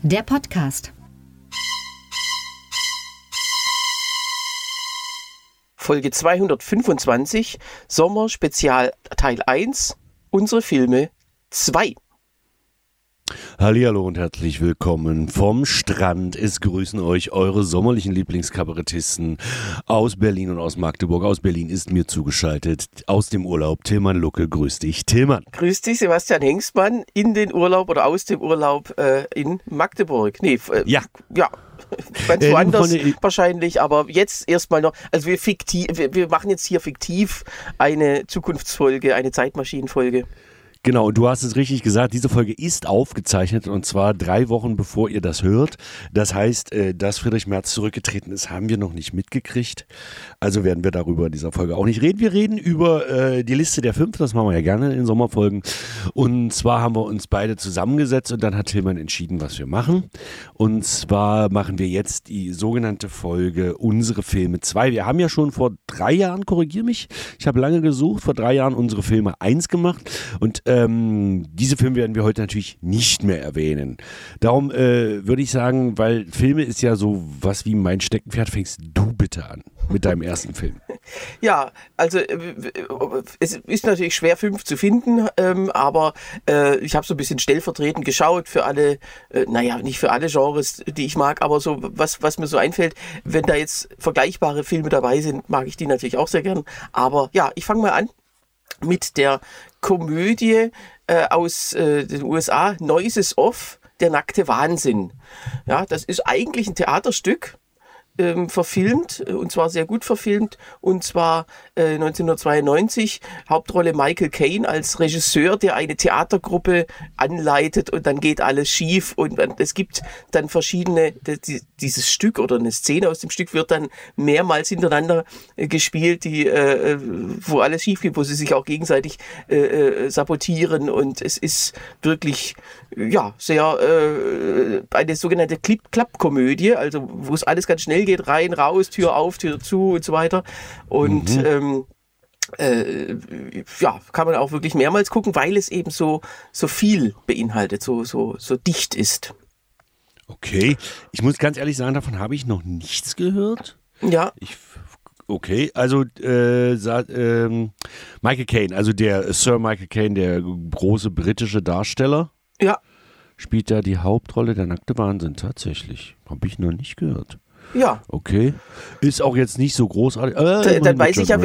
Der Podcast. Folge 225, Sommer Spezial Teil 1, unsere Filme 2. Hallihallo und herzlich willkommen vom Strand. Es grüßen euch eure sommerlichen Lieblingskabarettisten aus Berlin und aus Magdeburg. Aus Berlin ist mir zugeschaltet aus dem Urlaub Tilman Lucke. Grüß dich, Tilman. Grüß dich, Sebastian Hengstmann, in den Urlaub oder aus dem Urlaub in Magdeburg. Ja. Ganz woanders wahrscheinlich, aber jetzt erstmal noch, also wir machen jetzt hier fiktiv eine Zukunftsfolge, eine Zeitmaschinenfolge. Genau, und du hast es richtig gesagt, diese Folge ist aufgezeichnet und zwar 3 Wochen bevor ihr das hört. Das heißt, dass Friedrich Merz zurückgetreten ist, haben wir noch nicht mitgekriegt. Also werden wir darüber in dieser Folge auch nicht reden. Wir reden über die Liste der 5, das machen wir ja gerne in Sommerfolgen. Und zwar haben wir uns beide zusammengesetzt und dann hat Tilman entschieden, was wir machen. Und zwar machen wir jetzt die sogenannte Folge Unsere Filme 2. Wir haben ja schon vor 3 Jahren, korrigiere mich, ich habe lange gesucht, vor 3 Jahren unsere Filme 1 gemacht und diese Filme werden wir heute natürlich nicht mehr erwähnen. Darum würde ich sagen, weil Filme ist ja so was wie mein Steckenpferd, fängst du bitte an mit deinem ersten Film. Ja, also es ist natürlich schwer, 5 zu finden, aber ich habe so ein bisschen stellvertretend geschaut für alle, nicht für alle Genres, die ich mag, aber so was mir so einfällt, wenn da jetzt vergleichbare Filme dabei sind, mag ich die natürlich auch sehr gern. Aber ja, ich fange mal an mit der Komödie aus den USA, Noises Off, der nackte Wahnsinn. Ja, das ist eigentlich ein Theaterstück, verfilmt, und zwar sehr gut verfilmt, und zwar 1992, Hauptrolle Michael Caine als Regisseur, der eine Theatergruppe anleitet und dann geht alles schief und es gibt dann verschiedene, dieses Stück oder eine Szene aus dem Stück wird dann mehrmals hintereinander gespielt, wo alles schief geht, wo sie sich auch gegenseitig sabotieren und es ist wirklich sehr eine sogenannte Clip-Clap-Komödie, also wo es alles ganz schnell geht, rein, raus, Tür auf, Tür zu und so weiter. Und kann man auch wirklich mehrmals gucken, weil es eben so viel beinhaltet, so dicht ist. Okay, ich muss ganz ehrlich sagen, davon habe ich noch nichts gehört. Ja. Okay, also Michael Caine, also der Sir Michael Caine, der große britische Darsteller. Ja. Spielt da die Hauptrolle, der nackte Wahnsinn, tatsächlich. Habe ich noch nicht gehört. Ja. Okay. Ist auch jetzt nicht so großartig. Dann weiß ich ja,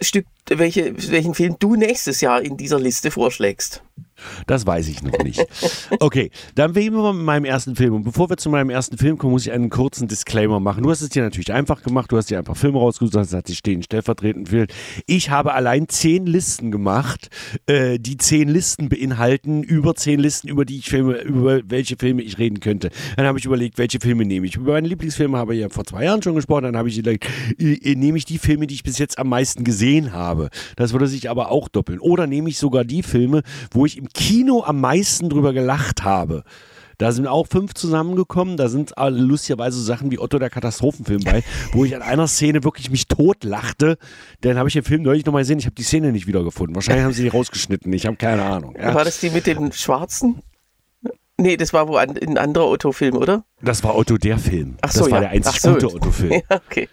welchen Film du nächstes Jahr in dieser Liste vorschlägst. Das weiß ich noch nicht. Okay, dann beginnen wir mit meinem ersten Film. Und bevor wir zu meinem ersten Film kommen, muss ich einen kurzen Disclaimer machen. Du hast es dir natürlich einfach gemacht. Du hast dir einfach Filme rausgesucht, das hat sich stehen stellvertretend Film. Ich habe allein 10 Listen gemacht, die 10 Listen beinhalten, über 10 Listen, über welche Filme ich reden könnte. Dann habe ich überlegt, welche Filme nehme ich. Über meine Lieblingsfilme habe ich ja vor 2 Jahren schon gesprochen. Dann habe ich überlegt, nehme ich die Filme, die ich bis jetzt am meisten gesehen habe. Das würde sich aber auch doppeln. Oder nehme ich sogar die Filme, wo ich im Kino am meisten drüber gelacht habe. Da sind auch 5 zusammengekommen. Da sind lustigerweise so Sachen wie Otto der Katastrophenfilm bei, wo ich an einer Szene wirklich mich totlachte. Dann habe ich den Film neulich nochmal gesehen. Ich habe die Szene nicht wiedergefunden. Wahrscheinlich haben sie die rausgeschnitten. Ich habe keine Ahnung. Ja. War das die mit dem Schwarzen? Nee, das war ein anderer Otto-Film, oder? Das war Otto der Film. Ach so, das war der einzig gute Otto-Film. Ja, okay.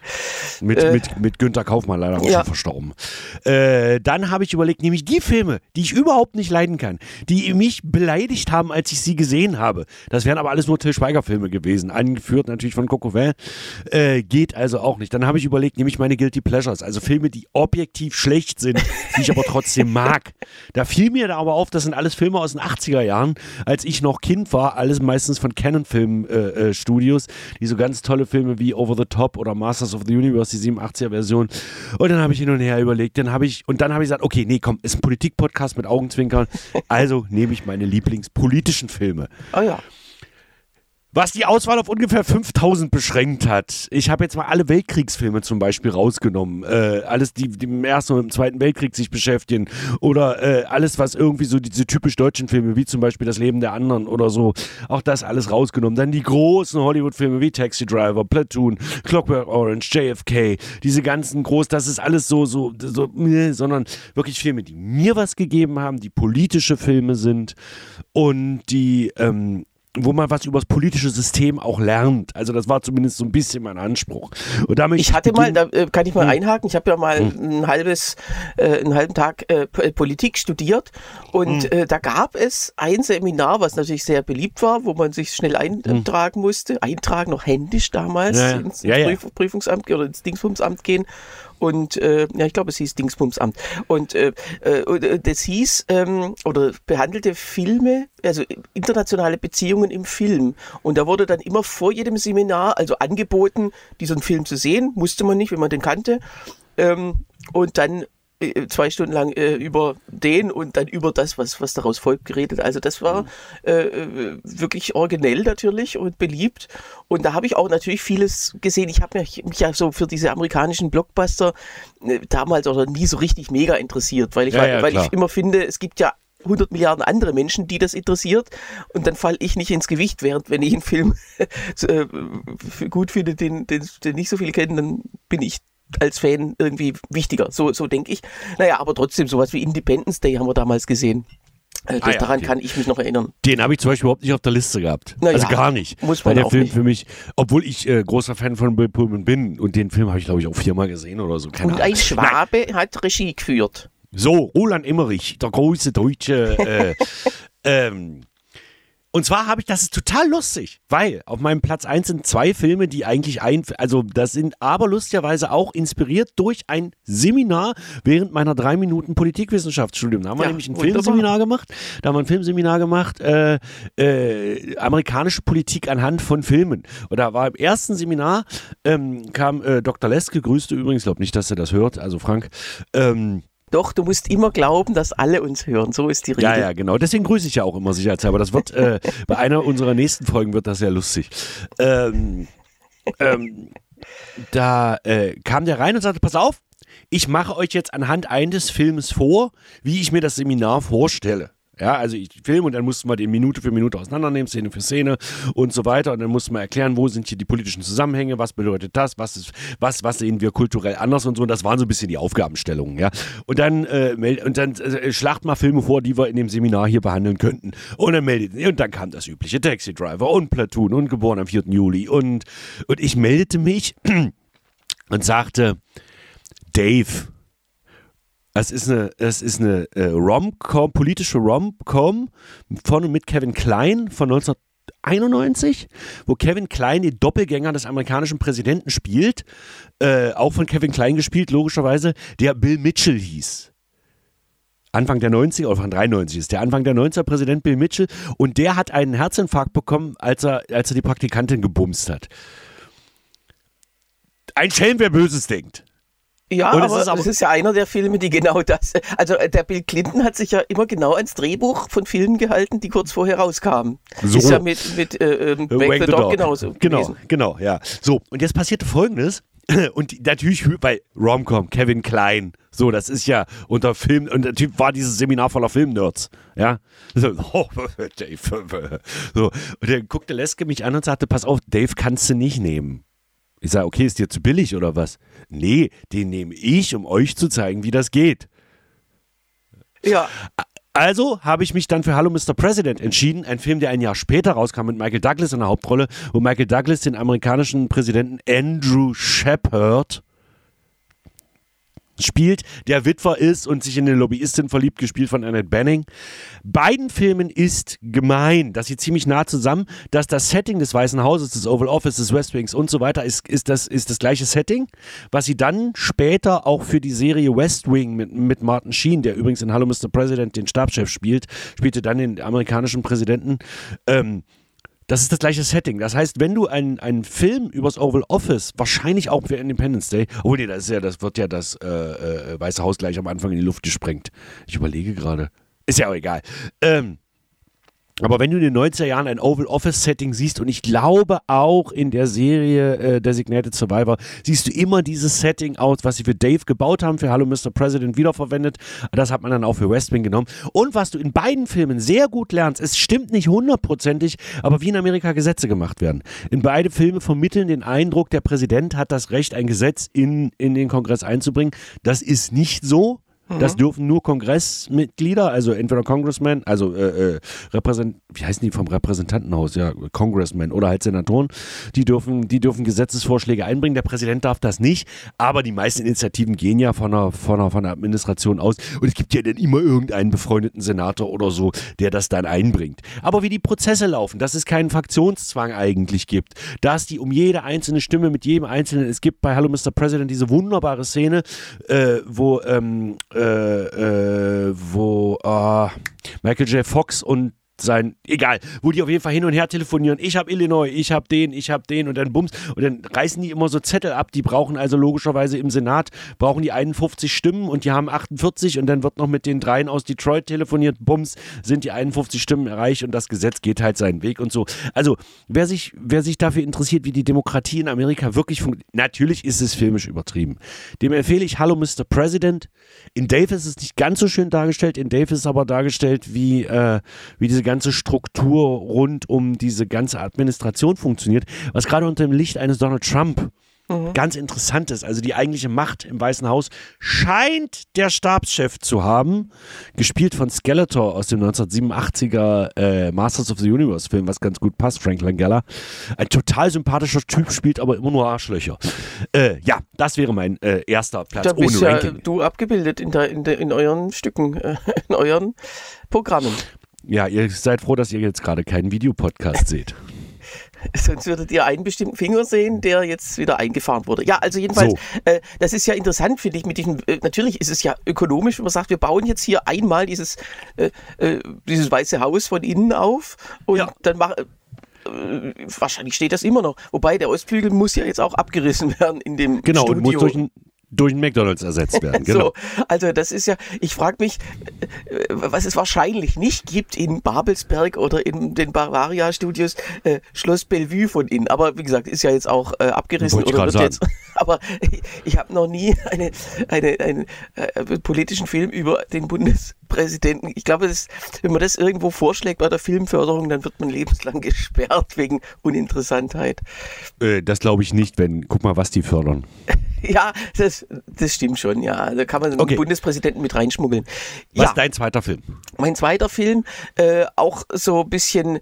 Mit Günther Kaufmann, leider auch schon verstorben. Dann habe ich überlegt, nämlich die Filme, die ich überhaupt nicht leiden kann, die mich beleidigt haben, als ich sie gesehen habe. Das wären aber alles nur Til Schweiger-Filme gewesen, angeführt natürlich von Coco Vin. Geht also auch nicht. Dann habe ich überlegt, nämlich meine Guilty Pleasures, also Filme, die objektiv schlecht sind, die ich aber trotzdem mag. Da fiel mir da aber auf, das sind alles Filme aus den 80er Jahren, als ich noch Kind war, alles meistens von Canon-Film-Studios, die so ganz tolle Filme wie Over the Top oder Masters of the Universe, die 87er-Version. Und dann habe ich hin und her überlegt, dann habe ich gesagt, okay, nee, komm, ist ein Politik-Podcast mit Augenzwinkern, also nehme ich meine lieblingspolitischen Filme. Oh ja. Was die Auswahl auf ungefähr 5000 beschränkt hat. Ich habe jetzt mal alle Weltkriegsfilme zum Beispiel rausgenommen. Alles, die im Ersten und im Zweiten Weltkrieg sich beschäftigen. Oder alles, was irgendwie so diese typisch deutschen Filme, wie zum Beispiel Das Leben der anderen oder so. Auch das alles rausgenommen. Dann die großen Hollywood-Filme wie Taxi Driver, Platoon, Clockwork Orange, JFK. Diese ganzen das ist alles sondern wirklich Filme, die mir was gegeben haben, die politische Filme sind und die wo man was über das politische System auch lernt. Also das war zumindest so ein bisschen mein Anspruch. Und da ich hatte mal, da kann ich mal einhaken, ich habe ja mal einen halben Tag Politik studiert und da gab es ein Seminar, was natürlich sehr beliebt war, wo man sich schnell eintragen musste, noch händisch damals ins Prüfungsamt oder ins Dingsbumsamt gehen. Und ich glaube, es hieß Dingsbumsamt. Und das hieß oder behandelte Filme, also internationale Beziehungen im Film. Und da wurde dann immer vor jedem Seminar also angeboten, diesen Film zu sehen. Musste man nicht, wenn man den kannte. Und dann 2 Stunden lang über den und dann über das, was daraus folgt, geredet. Also das war wirklich originell natürlich und beliebt. Und da habe ich auch natürlich vieles gesehen. Ich habe mich ja so für diese amerikanischen Blockbuster damals oder nie so richtig mega interessiert, weil ich immer finde, es gibt ja 100 Milliarden andere Menschen, die das interessiert und dann falle ich nicht ins Gewicht, während wenn ich einen Film gut finde, den nicht so viele kennen, dann bin ich als Fan irgendwie wichtiger, so denke ich. Naja, aber trotzdem, sowas wie Independence Day haben wir damals gesehen. Daran kann ich mich noch erinnern. Den habe ich zum Beispiel überhaupt nicht auf der Liste gehabt. Also gar nicht. Muss man weil der auch Film nicht. für mich, obwohl ich großer Fan von Bill Pullman bin und den Film habe ich, glaube ich, auch 4-mal gesehen oder so. Keine Und Ahnung. ein Schwabe hat Regie geführt. So, Roland Emmerich, der große deutsche und zwar habe ich, das ist total lustig, weil auf meinem Platz 1 sind 2 Filme, die eigentlich das sind aber lustigerweise auch inspiriert durch ein Seminar während meiner 3 Minuten Politikwissenschaftsstudium. Da haben wir nämlich ein Filmseminar gemacht, amerikanische Politik anhand von Filmen. Und da war im ersten Seminar, kam Dr. Leske, grüßte übrigens, glaube nicht, dass er das hört, also Frank, Doch, du musst immer glauben, dass alle uns hören. So ist die Regel. Ja, genau. Deswegen grüße ich ja auch immer sicherheitshalber. Das wird bei einer unserer nächsten Folgen wird das sehr lustig. Da kam der rein und sagte, pass auf, ich mache euch jetzt anhand eines Films vor, wie ich mir das Seminar vorstelle. Ja, also ich filme und dann mussten wir den Minute für Minute auseinandernehmen, Szene für Szene und so weiter. Und dann mussten wir erklären, wo sind hier die politischen Zusammenhänge, was bedeutet das, was sehen wir kulturell anders und so. Und das waren so ein bisschen die Aufgabenstellungen, ja. Und dann, schlagt mal Filme vor, die wir in dem Seminar hier behandeln könnten. Und dann kam das übliche Taxi Driver und Platoon und Geboren am 4. Juli. Und ich meldete mich und sagte, Dave, es ist eine Rom-Com, politische Rom-Com von und mit Kevin Kline von 1991, wo Kevin Kline den Doppelgänger des amerikanischen Präsidenten spielt, auch von Kevin Kline gespielt, logischerweise, der Bill Mitchell hieß. Anfang der 90er, oder von 93 ist der Anfang der 90er Präsident Bill Mitchell und der hat einen Herzinfarkt bekommen, als er die Praktikantin gebumst hat. Ein Schelm, wer Böses denkt. Ja, aber das ist ja einer der Filme, die genau das, also der Bill Clinton hat sich ja immer genau ans Drehbuch von Filmen gehalten, die kurz vorher rauskamen. So. Ist ja mit Wake the Dog genauso gewesen. Genau, ja. So, und jetzt passierte Folgendes, und natürlich bei Rom-Com, Kevin Kline, so, das ist ja unter Film, und der Typ war dieses Seminar voller Filmnerds, ja. So, Dave, so, und dann guckte Leske mich an und sagte, pass auf, Dave kannst du nicht nehmen. Ich sage, okay, ist dir zu billig oder was? Nee, den nehme ich, um euch zu zeigen, wie das geht. Ja. Also habe ich mich dann für Hallo Mr. President entschieden, ein Film, der ein Jahr später rauskam mit Michael Douglas in der Hauptrolle, wo Michael Douglas den amerikanischen Präsidenten Andrew Shepard spielt, der Witwer ist und sich in eine Lobbyistin verliebt, gespielt von Annette Bening. Beiden Filmen ist gemein, dass sie ziemlich nah zusammen, dass das Setting des Weißen Hauses, des Oval Office, des West Wings und so weiter ist das gleiche Setting, was sie dann später auch für die Serie West Wing mit Martin Sheen, der übrigens in Hallo Mr. President den Stabschef spielte dann den amerikanischen Präsidenten, das ist das gleiche Setting. Das heißt, wenn du einen Film übers Oval Office, wahrscheinlich auch für Independence Day, oh nee, das wird ja das Weiße Haus gleich am Anfang in die Luft gesprengt. Ich überlege gerade. Ist ja auch egal. Aber wenn du in den 90er Jahren ein Oval Office Setting siehst, und ich glaube auch in der Serie Designated Survivor, siehst du immer dieses Setting aus, was sie für Dave gebaut haben, für Hallo Mr. President wiederverwendet. Das hat man dann auch für West Wing genommen. Und was du in beiden Filmen sehr gut lernst, es stimmt nicht 100%ig, aber wie in Amerika Gesetze gemacht werden. In beide Filme vermitteln den Eindruck, der Präsident hat das Recht, ein Gesetz in den Kongress einzubringen. Das ist nicht so. Das dürfen nur Kongressmitglieder, also entweder Congressmen, also wie heißen die vom Repräsentantenhaus, ja, Congressmen oder halt Senatoren, die dürfen Gesetzesvorschläge einbringen. Der Präsident darf das nicht, aber die meisten Initiativen gehen ja von der Administration aus und es gibt ja dann immer irgendeinen befreundeten Senator oder so, der das dann einbringt. Aber wie die Prozesse laufen, dass es keinen Fraktionszwang eigentlich gibt, dass die um jede einzelne Stimme mit jedem Einzelnen, es gibt bei Hello Mr. President diese wunderbare Szene, wo Michael J. Fox und wo die auf jeden Fall hin und her telefonieren, ich habe Illinois, ich habe den und dann bums und dann reißen die immer so Zettel ab, die brauchen also logischerweise im Senat, brauchen die 51 Stimmen und die haben 48 und dann wird noch mit den 3 aus Detroit telefoniert, bums, sind die 51 Stimmen erreicht und das Gesetz geht halt seinen Weg und so. Also, wer sich dafür interessiert, wie die Demokratie in Amerika wirklich funktioniert, natürlich ist es filmisch übertrieben. Dem empfehle ich Hello Mr. President. In Dave ist es nicht ganz so schön dargestellt, in Dave ist es aber dargestellt, wie diese ganze Struktur rund um diese ganze Administration funktioniert, was gerade unter dem Licht eines Donald Trump ganz interessant ist. Also die eigentliche Macht im Weißen Haus scheint der Stabschef zu haben, gespielt von Skeletor aus dem 1987er Masters of the Universe Film, was ganz gut passt, Frank Langella. Ein total sympathischer Typ, spielt aber immer nur Arschlöcher. Ja, das wäre mein erster Platz da bist ohne Ranking. Ja du abgebildet in euren Stücken, in euren Programmen. Ja, ihr seid froh, dass ihr jetzt gerade keinen Videopodcast seht. Sonst würdet ihr einen bestimmten Finger sehen, der jetzt wieder eingefahren wurde. Ja, also jedenfalls, das ist ja interessant, finde ich, mit diesem, natürlich ist es ja ökonomisch, wenn man sagt, wir bauen jetzt hier einmal dieses Weiße Haus von innen auf und dann wahrscheinlich steht das immer noch. Wobei, der Ostflügel muss ja jetzt auch abgerissen werden in dem Studio. Und muss durch einen McDonald's ersetzt werden, genau. So, also das ist ja, ich frage mich, was es wahrscheinlich nicht gibt in Babelsberg oder in den Bavaria-Studios, Schloss Bellevue von innen. Aber wie gesagt, ist ja jetzt auch abgerissen oder wird jetzt. Aber ich habe noch nie einen politischen Film über den Bundespräsidenten. Ich glaube, wenn man das irgendwo vorschlägt bei der Filmförderung, dann wird man lebenslang gesperrt wegen Uninteressantheit. Das glaube ich nicht, guck mal, was die fördern. Ja, das stimmt schon, ja. Da kann man den Bundespräsidenten mit reinschmuggeln. Was ist dein zweiter Film? Mein zweiter Film, auch so ein bisschen,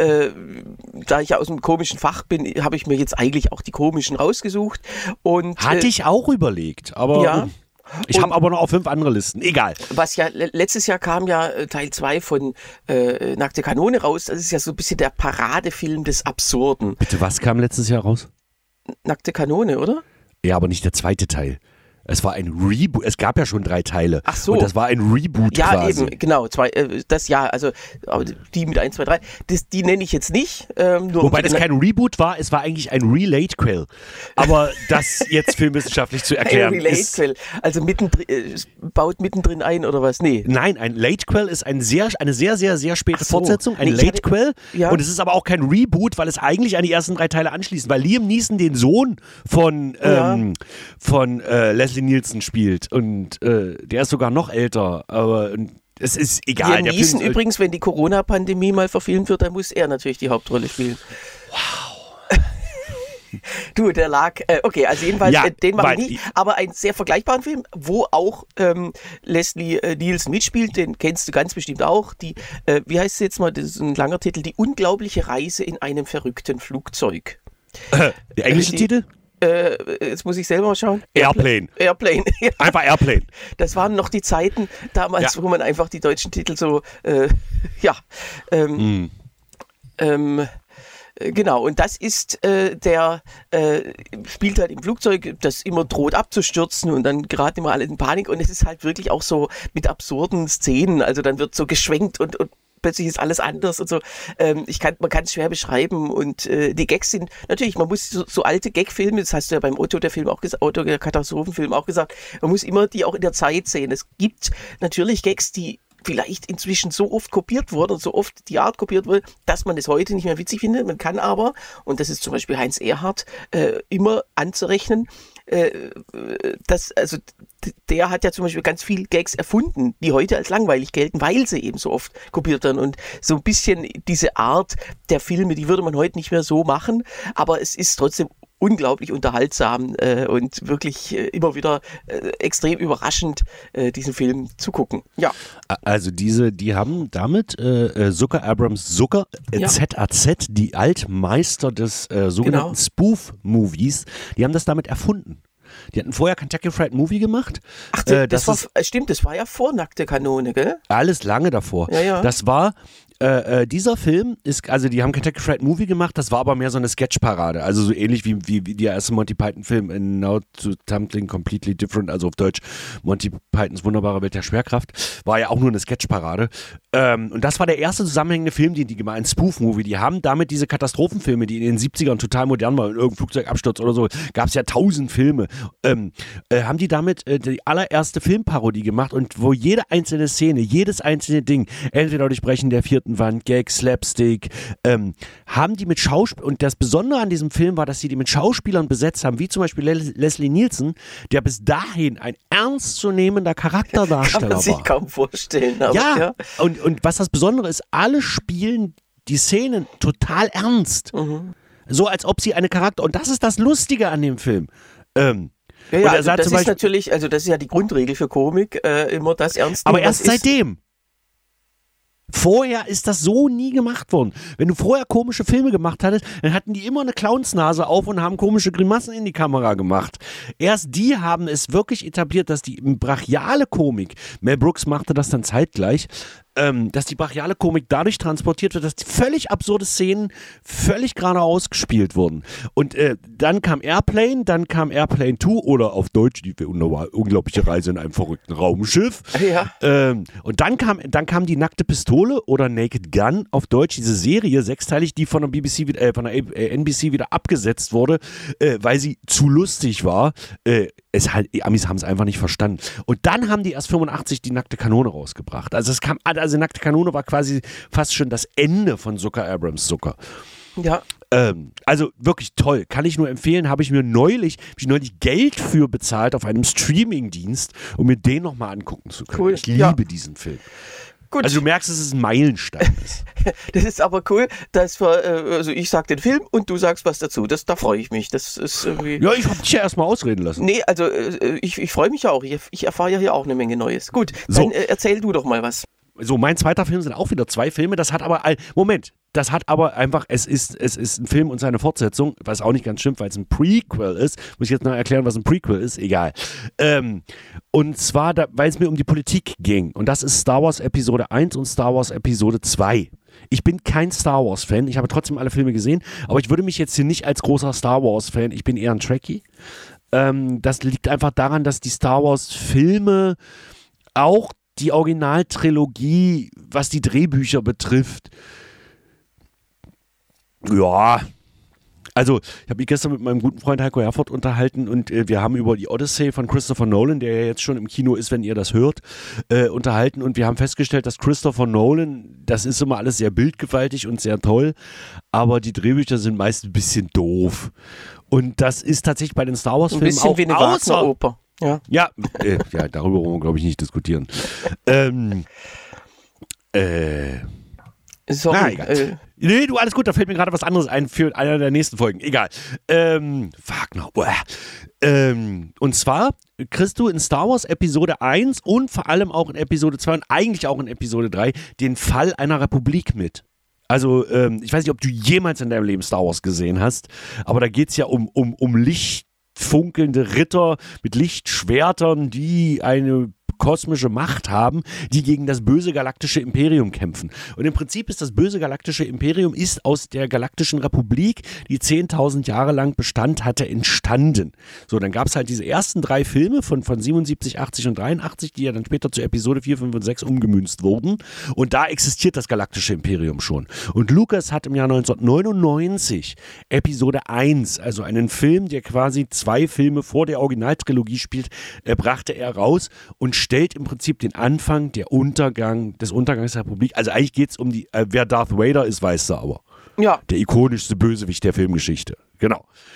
da ich ja aus dem komischen Fach bin, habe ich mir jetzt eigentlich auch die komischen rausgesucht. Und, hatte ich auch überlegt, aber... Ja. Ich habe aber noch auf 5 andere Listen. Egal. Was ja, letztes Jahr kam ja Teil 2 von Nackte Kanone raus. Das ist ja so ein bisschen der Paradefilm des Absurden. Bitte, was kam letztes Jahr raus? Nackte Kanone, oder? Ja, aber nicht der zweite Teil. Es war ein Reboot. Es gab ja schon 3 Teile. Ach so. Und das war ein Reboot quasi. Ja, eben, genau. Also die mit 1, 2, 3. Die nenne ich jetzt nicht. Wobei das kein Reboot war, es war eigentlich ein Relate-Quell. Aber das jetzt filmwissenschaftlich zu erklären ein Relate-Quell. Also baut mittendrin ein oder was? Nee. Nein, ein Late-Quell ist eine sehr, sehr, sehr späte Fortsetzung. Ein Late-Quell. Ja. Und es ist aber auch kein Reboot, weil es eigentlich an die ersten 3 Teile anschließt. Weil Liam Neeson den Sohn von Leslie Nielsen spielt und der ist sogar noch älter, aber es ist egal. Liam Neeson übrigens, wenn die Corona-Pandemie mal verfilmt wird, dann muss er natürlich die Hauptrolle spielen. Wow. Du, der lag, okay, also jedenfalls, den mache ich nicht, aber einen sehr vergleichbaren Film, wo auch Leslie Nielsen mitspielt, den kennst du ganz bestimmt auch, wie heißt es jetzt mal, das ist ein langer Titel, Die unglaubliche Reise in einem verrückten Flugzeug. Der englische Titel? Jetzt muss ich selber mal schauen. Airplane. Ja. Einfach Airplane. Das waren noch die Zeiten damals, wo man einfach die deutschen Titel so, genau, und das ist der spielt halt im Flugzeug, das immer droht abzustürzen und dann geraten immer alle in Panik und es ist halt wirklich auch so mit absurden Szenen, also dann wird so geschwenkt und plötzlich ist alles anders und so. Man kann es schwer beschreiben und die Gags sind, natürlich, man muss so alte Gag-Filme, das hast du ja beim Otto, der Katastrophenfilm auch gesagt, man muss immer die auch in der Zeit sehen. Es gibt natürlich Gags, die vielleicht inzwischen so oft kopiert wurde und so oft die Art kopiert wurde, dass man es heute nicht mehr witzig findet. Man kann aber, und das ist zum Beispiel Heinz Erhardt, immer anzurechnen, der hat ja zum Beispiel ganz viel Gags erfunden, die heute als langweilig gelten, weil sie eben so oft kopiert werden. Und so ein bisschen diese Art der Filme, die würde man heute nicht mehr so machen, aber es ist trotzdem unglaublich unterhaltsam und wirklich immer wieder extrem überraschend, diesen Film zu gucken. Ja. Also die haben damit Zucker Abrams, ZAZ, die Altmeister des sogenannten Spoof-Movies, die haben das damit erfunden. Die hatten vorher Kentucky Fried Movie gemacht. Ach, das war ja vor Nackte Kanone, gell? Alles lange davor. Ja. Das war dieser Film ist, also die haben Kentucky Fried Movie gemacht, das war aber mehr so eine Sketchparade, also so ähnlich wie der erste Monty Python Film in Now to Something Completely Different, also auf Deutsch Monty Pythons wunderbare Welt der Schwerkraft, war ja auch nur eine Sketchparade. Und das war der erste zusammenhängende Film, den die gemacht haben, ein Spoof-Movie. Die haben damit diese Katastrophenfilme, die in den 70ern total modern waren, in irgendeinem Flugzeugabsturz oder so, gab es ja 1000 Filme, haben die damit die allererste Filmparodie gemacht und wo jede einzelne Szene, jedes einzelne Ding, entweder Durchbrechen der vierten Wand, Gag, Slapstick, haben die mit Schauspielern, und das Besondere an diesem Film war, dass sie die mit Schauspielern besetzt haben, wie zum Beispiel Leslie Nielsen, der bis dahin ein ernstzunehmender Charakterdarsteller war. Kann man sich kaum vorstellen. Aber ja. Und was das Besondere ist, alle spielen die Szenen total ernst. Mhm. So, als ob sie eine Charakter, und das ist das Lustige an dem Film. Ja, also das ist natürlich, also das ist ja die Grundregel für Komik, immer das Ernst. Aber erst seitdem. Vorher ist das so nie gemacht worden. Wenn du vorher komische Filme gemacht hattest, dann hatten die immer eine Clownsnase auf und haben komische Grimassen in die Kamera gemacht. Erst die haben es wirklich etabliert, dass die brachiale Komik, Mel Brooks machte das dann zeitgleich, dass die brachiale Komik dadurch transportiert wird, dass die völlig absurde Szenen völlig geradeaus gespielt wurden. Und dann kam Airplane 2 oder auf Deutsch die unglaubliche Reise in einem verrückten Raumschiff. Ja. Und dann kam die nackte Pistole oder Naked Gun auf Deutsch, diese Serie, sechsteilig, die von der BBC von der NBC wieder abgesetzt wurde, weil sie zu lustig war. Die Amis haben es einfach nicht verstanden. Und dann haben die erst 85 die nackte Kanone rausgebracht. Also nackte Kanone war quasi fast schon das Ende von Zucker Abrams Zucker. Ja. Also wirklich toll. Kann ich nur empfehlen. Habe ich neulich Geld für bezahlt auf einem Streamingdienst, um mir den nochmal angucken zu können. Cool. Ich liebe diesen Film. Gut. Also du merkst, dass es ein Meilenstein ist. Das ist aber cool, dass also ich sag den Film und du sagst was dazu. Da freue ich mich. Das ist irgendwie. Ja, ich habe dich ja erstmal ausreden lassen. Nee, also ich freue mich auch. Ich erfahre ja hier auch eine Menge Neues. Gut, dann erzähl du doch mal was. So, mein zweiter Film sind auch wieder 2 Filme. Das hat aber einfach, es ist ein Film und seine Fortsetzung, was auch nicht ganz stimmt, weil es ein Prequel ist. Muss ich jetzt noch erklären, was ein Prequel ist? Egal. Und zwar, weil es mir um die Politik ging. Und das ist Star Wars Episode 1 und Star Wars Episode 2. Ich bin kein Star Wars Fan, ich habe trotzdem alle Filme gesehen, aber ich würde mich jetzt hier nicht als großer Star Wars Fan, ich bin eher ein Trekkie. Das liegt einfach daran, dass die Star Wars Filme auch die Originaltrilogie, was die Drehbücher betrifft, ja, also ich habe mich gestern mit meinem guten Freund Heiko Herford unterhalten und wir haben über die Odyssey von Christopher Nolan, der ja jetzt schon im Kino ist, wenn ihr das hört, unterhalten und wir haben festgestellt, dass Christopher Nolan, das ist immer alles sehr bildgewaltig und sehr toll, aber die Drehbücher sind meist ein bisschen doof. Und das ist tatsächlich bei den Star Wars Filmen auch ein bisschen wie eine Wagner-Oper. Ja, darüber wollen wir, glaube ich, nicht diskutieren. Sorry. Egal. Nee, du, alles gut, da fällt mir gerade was anderes ein für einer der nächsten Folgen. Egal. Wagner. Und zwar kriegst du in Star Wars Episode 1 und vor allem auch in Episode 2 und eigentlich auch in Episode 3 den Fall einer Republik mit. Also, ich weiß nicht, ob du jemals in deinem Leben Star Wars gesehen hast, aber da geht es ja um lichtfunkelnde Ritter mit Lichtschwertern, die eine kosmische Macht haben, die gegen das böse galaktische Imperium kämpfen. Und im Prinzip ist das böse galaktische Imperium aus der Galaktischen Republik, die 10.000 Jahre lang Bestand hatte, entstanden. So, dann gab es halt diese ersten 3 Filme von 77, 80 und 83, die ja dann später zu Episode 4, 5 und 6 umgemünzt wurden. Und da existiert das galaktische Imperium schon. Und Lucas hat im Jahr 1999 Episode 1, also einen Film, der quasi 2 Filme vor der Originaltrilogie spielt, brachte er raus und stellt im Prinzip den Anfang des Untergangs der Republik. Also eigentlich geht es um wer Darth Vader ist, weißt du aber. Ja. Der ikonischste Bösewicht der Filmgeschichte. Genau.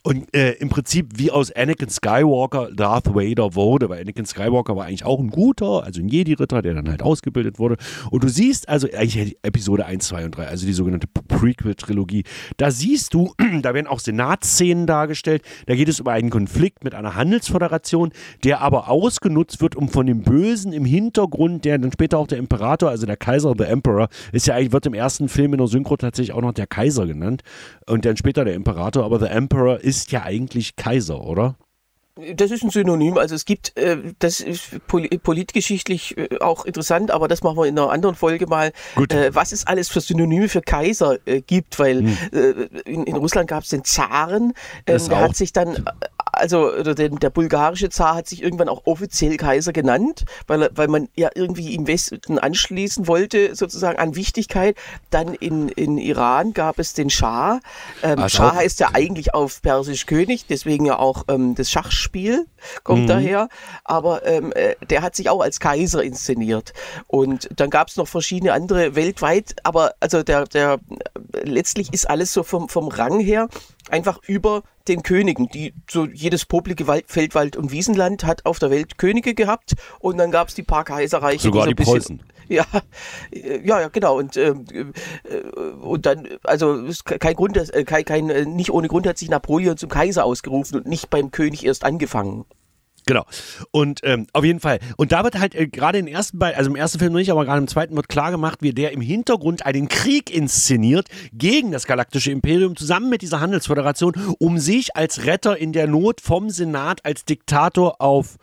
Und im Prinzip wie aus Anakin Skywalker Darth Vader wurde, weil Anakin Skywalker war eigentlich auch ein guter, also ein Jedi-Ritter, der dann halt ausgebildet wurde. Und du siehst also eigentlich Episode 1, 2 und 3, also die sogenannte Prequel-Trilogie, da siehst du, da werden auch Senatsszenen dargestellt, da geht es über einen Konflikt mit einer Handelsföderation, der aber ausgenutzt wird, um von dem Bösen im Hintergrund, der dann später auch der Imperator, also der Kaiser, the Emperor, ist ja eigentlich, wird im ersten Film in der Synchro tatsächlich auch noch der Kaiser genannt und dann später der Imperator, aber the Emperor ist ja eigentlich Kaiser, oder? Das ist ein Synonym, also es gibt, das ist politgeschichtlich auch interessant, aber das machen wir in einer anderen Folge mal, was es alles für Synonyme für Kaiser gibt, weil in Russland gab es den Zaren, der hat sich dann, der bulgarische Zar hat sich irgendwann auch offiziell Kaiser genannt, weil man ja irgendwie im Westen anschließen wollte, sozusagen an Wichtigkeit. Dann in Iran gab es den Schah. Schah heißt ja eigentlich auf Persisch König, deswegen ja auch das Schachspiel kommt daher, aber der hat sich auch als Kaiser inszeniert. Und dann gab es noch verschiedene andere weltweit, aber also der letztlich ist alles so vom Rang her einfach über den Königen, die so jedes publike Feld, Wald und Wiesenland hat auf der Welt Könige gehabt und dann gab es die paar Kaiserreiche. Sogar die Preußen. Ja, genau. Und dann, also ist kein Grund, nicht ohne Grund hat sich Napoleon zum Kaiser ausgerufen und nicht beim König erst angefangen. Genau. Und auf jeden Fall. Und da wird halt gerade im ersten Film noch nicht, aber gerade im zweiten wird klar gemacht, wie der im Hintergrund einen Krieg inszeniert gegen das Galaktische Imperium zusammen mit dieser Handelsföderation, um sich als Retter in der Not vom Senat als Diktator auf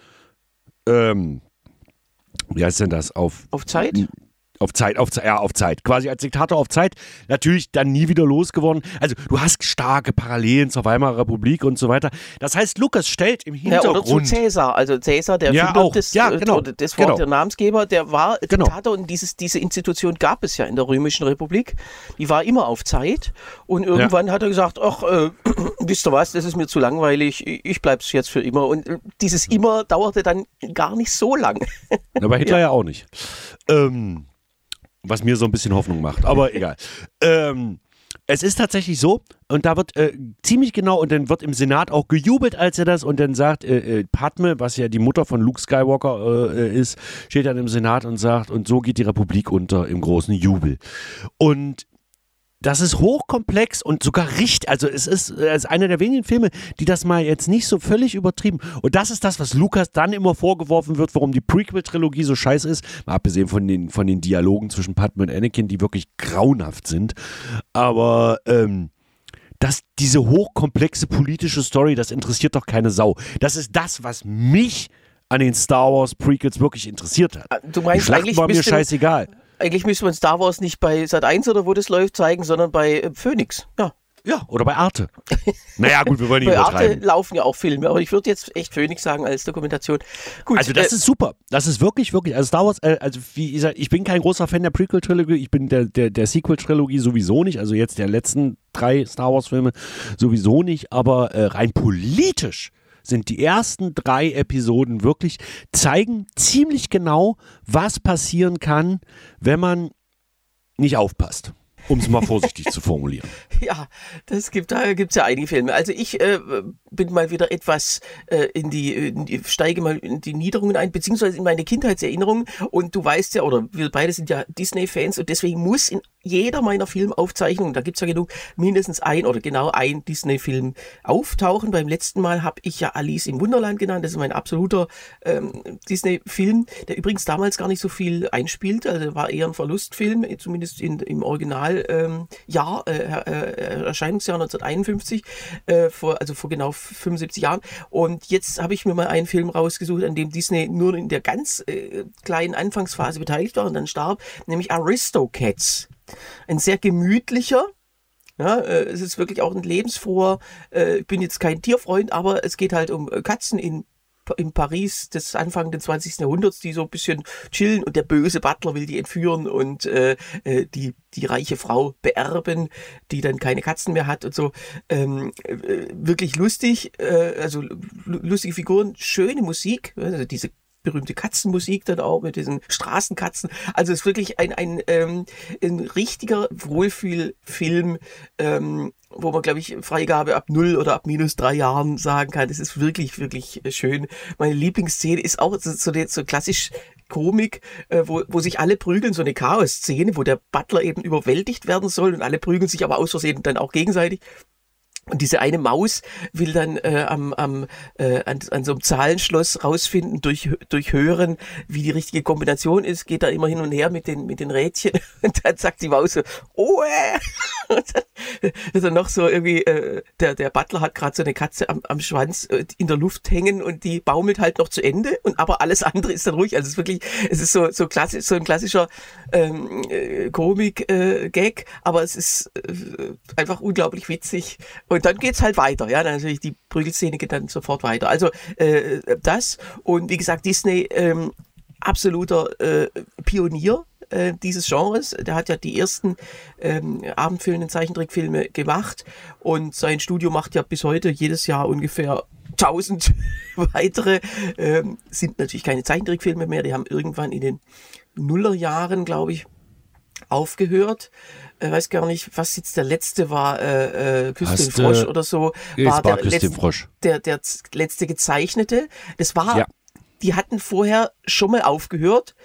wie heißt denn das? Auf Zeit? Auf Zeit. Quasi als Diktator auf Zeit. Natürlich dann nie wieder losgeworden. Also du hast starke Parallelen zur Weimarer Republik und so weiter. Das heißt, Lukas stellt im Hintergrund... Ja, oder zu Cäsar. Also Cäsar, der der Namensgeber, der war Diktator und diese Institution gab es ja in der Römischen Republik. Die war immer auf Zeit und irgendwann hat er gesagt, wisst ihr was, das ist mir zu langweilig, ich bleib's jetzt für immer. Und dieses immer dauerte dann gar nicht so lang. Aber Hitler ja auch nicht. Was mir so ein bisschen Hoffnung macht, aber egal. Es ist tatsächlich so, und da wird ziemlich genau, und dann wird im Senat auch gejubelt, als er das, und dann sagt Padme, was ja die Mutter von Luke Skywalker ist, steht dann im Senat und sagt, und so geht die Republik unter im großen Jubel. Und das ist hochkomplex und sogar richtig, also es ist einer der wenigen Filme, die das mal jetzt nicht so völlig übertrieben. Und das ist das, was Lukas dann immer vorgeworfen wird, warum die Prequel-Trilogie so scheiße ist. Mal abgesehen von den Dialogen zwischen Padme und Anakin, die wirklich grauenhaft sind. Aber diese hochkomplexe politische Story, das interessiert doch keine Sau. Das ist das, was mich an den Star Wars Prequels wirklich interessiert hat. Du meinst, die Schlachten war mir scheißegal. Eigentlich müsste man Star Wars nicht bei Sat.1 oder wo das läuft zeigen, sondern bei Phoenix. Ja, oder bei Arte. Naja, gut, wir wollen nicht bei übertreiben. Arte laufen ja auch Filme, aber ich würde jetzt echt Phoenix sagen als Dokumentation. Gut, also das ist super. Das ist wirklich, also Star Wars, also wie gesagt, ich bin kein großer Fan der Prequel-Trilogie, ich bin der Sequel-Trilogie sowieso nicht, also jetzt der letzten 3 Star Wars-Filme sowieso nicht, aber rein politisch sind die ersten 3 Episoden wirklich, zeigen ziemlich genau, was passieren kann, wenn man nicht aufpasst. Um es mal vorsichtig zu formulieren. Ja, da gibt's ja einige Filme. Also ich bin mal wieder etwas steige mal in die Niederungen ein, beziehungsweise in meine Kindheitserinnerungen. Und du weißt ja, oder wir beide sind ja Disney-Fans und deswegen muss in jeder meiner Filmaufzeichnungen, da gibt's ja genug, mindestens ein Disney-Film auftauchen. Beim letzten Mal habe ich ja Alice im Wunderland genannt. Das ist mein absoluter Disney-Film, der übrigens damals gar nicht so viel einspielt. Also war eher ein Verlustfilm, zumindest im Original. Erscheinungsjahr 1951, vor genau 75 Jahren. Und jetzt habe ich mir mal einen Film rausgesucht, an dem Disney nur in der ganz kleinen Anfangsphase beteiligt war und dann starb, nämlich Aristocats. Ein sehr gemütlicher, es ist wirklich auch ein lebensfroher, ich bin jetzt kein Tierfreund, aber es geht halt um Katzen in Paris des Anfang des 20. Jahrhunderts, die so ein bisschen chillen und der böse Butler will die entführen und die reiche Frau beerben, die dann keine Katzen mehr hat und so. Wirklich lustig, also lustige Figuren, schöne Musik, also diese berühmte Katzenmusik dann auch mit diesen Straßenkatzen. Also es ist wirklich ein richtiger Wohlfühlfilm, wo man, glaube ich, Freigabe ab 0 oder ab -3 Jahren sagen kann. Das ist wirklich, wirklich schön. Meine Lieblingsszene ist auch so klassisch Komik, wo sich alle prügeln, so eine Chaos-Szene, wo der Butler eben überwältigt werden soll und alle prügeln sich aber aus Versehen dann auch gegenseitig. Und diese eine Maus will dann an so einem Zahlenschloss rausfinden durch Hören, wie die richtige Kombination ist, geht da immer hin und her mit den Rädchen und dann sagt die Maus so, oh, und dann wird dann noch so irgendwie, der Butler hat gerade so eine Katze am Schwanz in der Luft hängen und die baumelt halt noch zu Ende und aber alles andere ist dann ruhig. Also es ist so klassisch, so ein klassischer Komik-Gag, aber es ist einfach unglaublich witzig. Und dann geht's halt weiter, ja, natürlich die Prügelszene geht dann sofort weiter. Also das und wie gesagt, Disney absoluter Pionier dieses Genres. Der hat ja die ersten abendfüllenden Zeichentrickfilme gemacht und sein Studio macht ja bis heute jedes Jahr ungefähr 1000 weitere. Sind natürlich keine Zeichentrickfilme mehr, die haben irgendwann in den Nullerjahren, glaube ich, aufgehört. Weiß gar nicht, was jetzt der letzte war, Küss den Frosch oder so. War der letzte gezeichnete. Das war, ja. Die hatten vorher schon mal aufgehört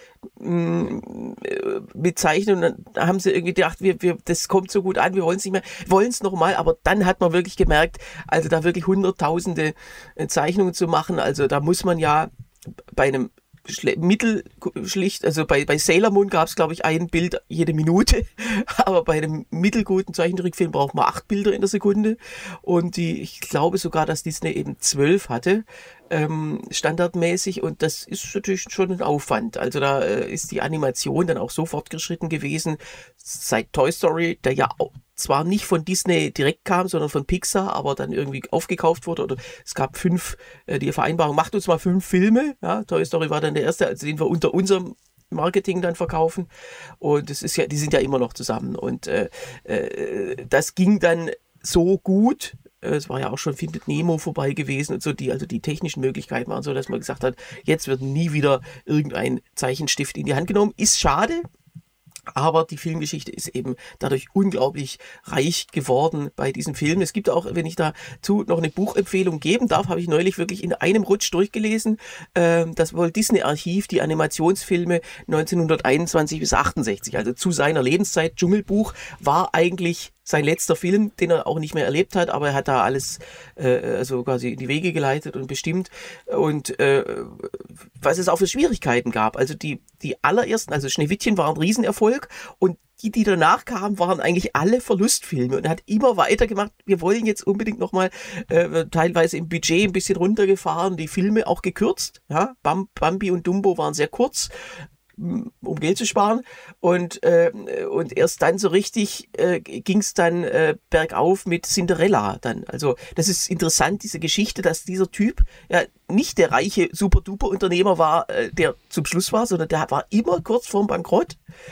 mit Zeichnen und dann haben sie irgendwie gedacht, das kommt so gut an, wir wollen es nicht mehr, wollen es nochmal, aber dann hat man wirklich gemerkt, also da wirklich hunderttausende Zeichnungen zu machen, also da muss man ja bei einem mittelschlicht, also bei Sailor Moon gab es, glaube ich, ein Bild jede Minute, aber bei einem mittelguten Zeichentrickfilm braucht man 8 Bilder in der Sekunde und ich glaube sogar, dass Disney eben 12 hatte, standardmäßig und das ist natürlich schon ein Aufwand. Also da ist die Animation dann auch so fortgeschritten gewesen, seit Toy Story, der ja zwar nicht von Disney direkt kam, sondern von Pixar, aber dann irgendwie aufgekauft wurde oder es gab 5, die Vereinbarung, macht uns mal 5 Filme, ja, Toy Story war dann der erste, also den wir unter unserem Marketing dann verkaufen und es ist ja, die sind ja immer noch zusammen und das ging dann so gut. Es war ja auch schon Findet Nemo vorbei gewesen und so, die technischen Möglichkeiten waren so, dass man gesagt hat, jetzt wird nie wieder irgendein Zeichenstift in die Hand genommen. Ist schade, aber die Filmgeschichte ist eben dadurch unglaublich reich geworden bei diesem Film. Es gibt auch, wenn ich dazu noch eine Buchempfehlung geben darf, habe ich neulich wirklich in einem Rutsch durchgelesen, das Walt Disney Archiv, die Animationsfilme 1921 bis 68, also zu seiner Lebenszeit. Dschungelbuch war eigentlich sein letzter Film, den er auch nicht mehr erlebt hat, aber er hat da alles also quasi in die Wege geleitet und bestimmt und was es auch für Schwierigkeiten gab. Also die allerersten, also Schneewittchen war ein Riesenerfolg und die danach kamen, waren eigentlich alle Verlustfilme und er hat immer weitergemacht. Wir wollen jetzt unbedingt nochmal teilweise im Budget ein bisschen runtergefahren, die Filme auch gekürzt. Ja? Bambi und Dumbo waren sehr kurz, um Geld zu sparen und erst dann so richtig ging es dann bergauf mit Cinderella dann. Also das ist interessant, diese Geschichte, dass dieser Typ ja nicht der reiche Super-Duper-Unternehmer war, der zum Schluss war, sondern der war immer kurz vorm Bankrott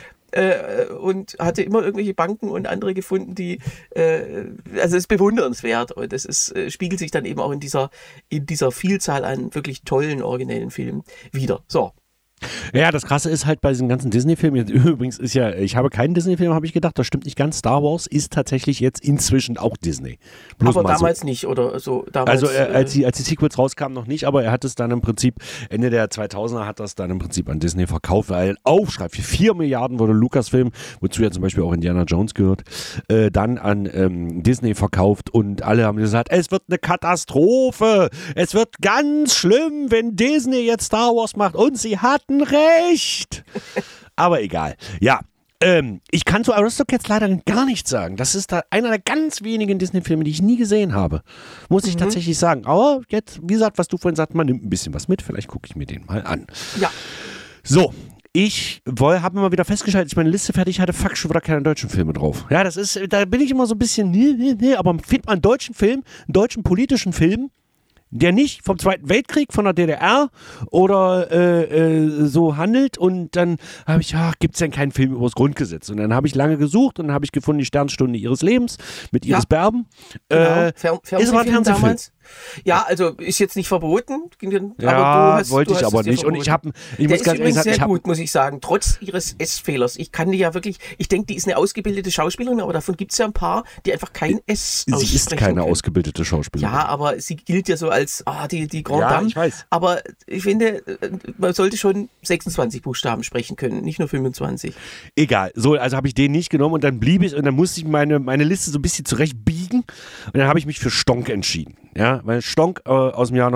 und hatte immer irgendwelche Banken und andere gefunden, die also es ist bewundernswert und das ist spiegelt sich dann eben auch in dieser Vielzahl an wirklich tollen, originellen Filmen wieder. So. Ja, das Krasse ist halt bei diesen ganzen Disney-Filmen, übrigens ist ja, ich habe keinen Disney-Film, habe ich gedacht, das stimmt nicht ganz, Star Wars ist tatsächlich jetzt inzwischen auch Disney. Bloß aber damals so. Nicht, oder so? Damals, also als die Sequels rauskamen noch nicht, aber er hat es dann im Prinzip, Ende der 2000er hat das dann im Prinzip an Disney verkauft, weil ein Aufschrei für 4 Milliarden wurde Lucasfilm, wozu ja zum Beispiel auch Indiana Jones gehört, dann an Disney verkauft und alle haben gesagt, es wird eine Katastrophe, es wird ganz schlimm, wenn Disney jetzt Star Wars macht und sie hatten recht. Aber egal. Ja, ich kann zu Aristocats leider gar nichts sagen. Das ist da einer der ganz wenigen Disney-Filme, die ich nie gesehen habe. Muss ich tatsächlich sagen. Aber jetzt, wie gesagt, was du vorhin sagst, man nimmt ein bisschen was mit. Vielleicht gucke ich mir den mal an. Ja. So. Ich habe mal wieder festgestellt, als ich meine Liste fertig hatte, fuck, schon wieder keine deutschen Filme drauf. Ja, da bin ich immer so ein bisschen, aber findet man einen deutschen Film, einen deutschen politischen Film, der nicht vom Zweiten Weltkrieg, von der DDR oder so handelt und dann habe ich, gibt es denn keinen Film über das Grundgesetz? Und dann habe ich lange gesucht und dann habe ich gefunden, die Sternstunde ihres Lebens mit Iris Berben. Genau. Ist aber ein Fernsehfilm. Ja, also ist jetzt nicht verboten. Ja, aber wollte ich aber nicht. Und ich muss ganz ehrlich sagen, sehr gut, muss ich sagen, trotz ihres S-Fehlers. Ich kann die ja wirklich, ich denke, die ist eine ausgebildete Schauspielerin, aber davon gibt es ja ein paar, die einfach kein S aussprechen Sie ist keine können. ausgebildete Schauspielerin. Ja, aber sie gilt ja so als die Grand Dame. Ich weiß. Aber ich finde, man sollte schon 26 Buchstaben sprechen können, nicht nur 25. Egal. So, also habe ich den nicht genommen und dann blieb ich und dann musste ich meine Liste so ein bisschen zurechtbiegen und dann habe ich mich für Stonk entschieden. Ja, weil Stonk aus dem Jahr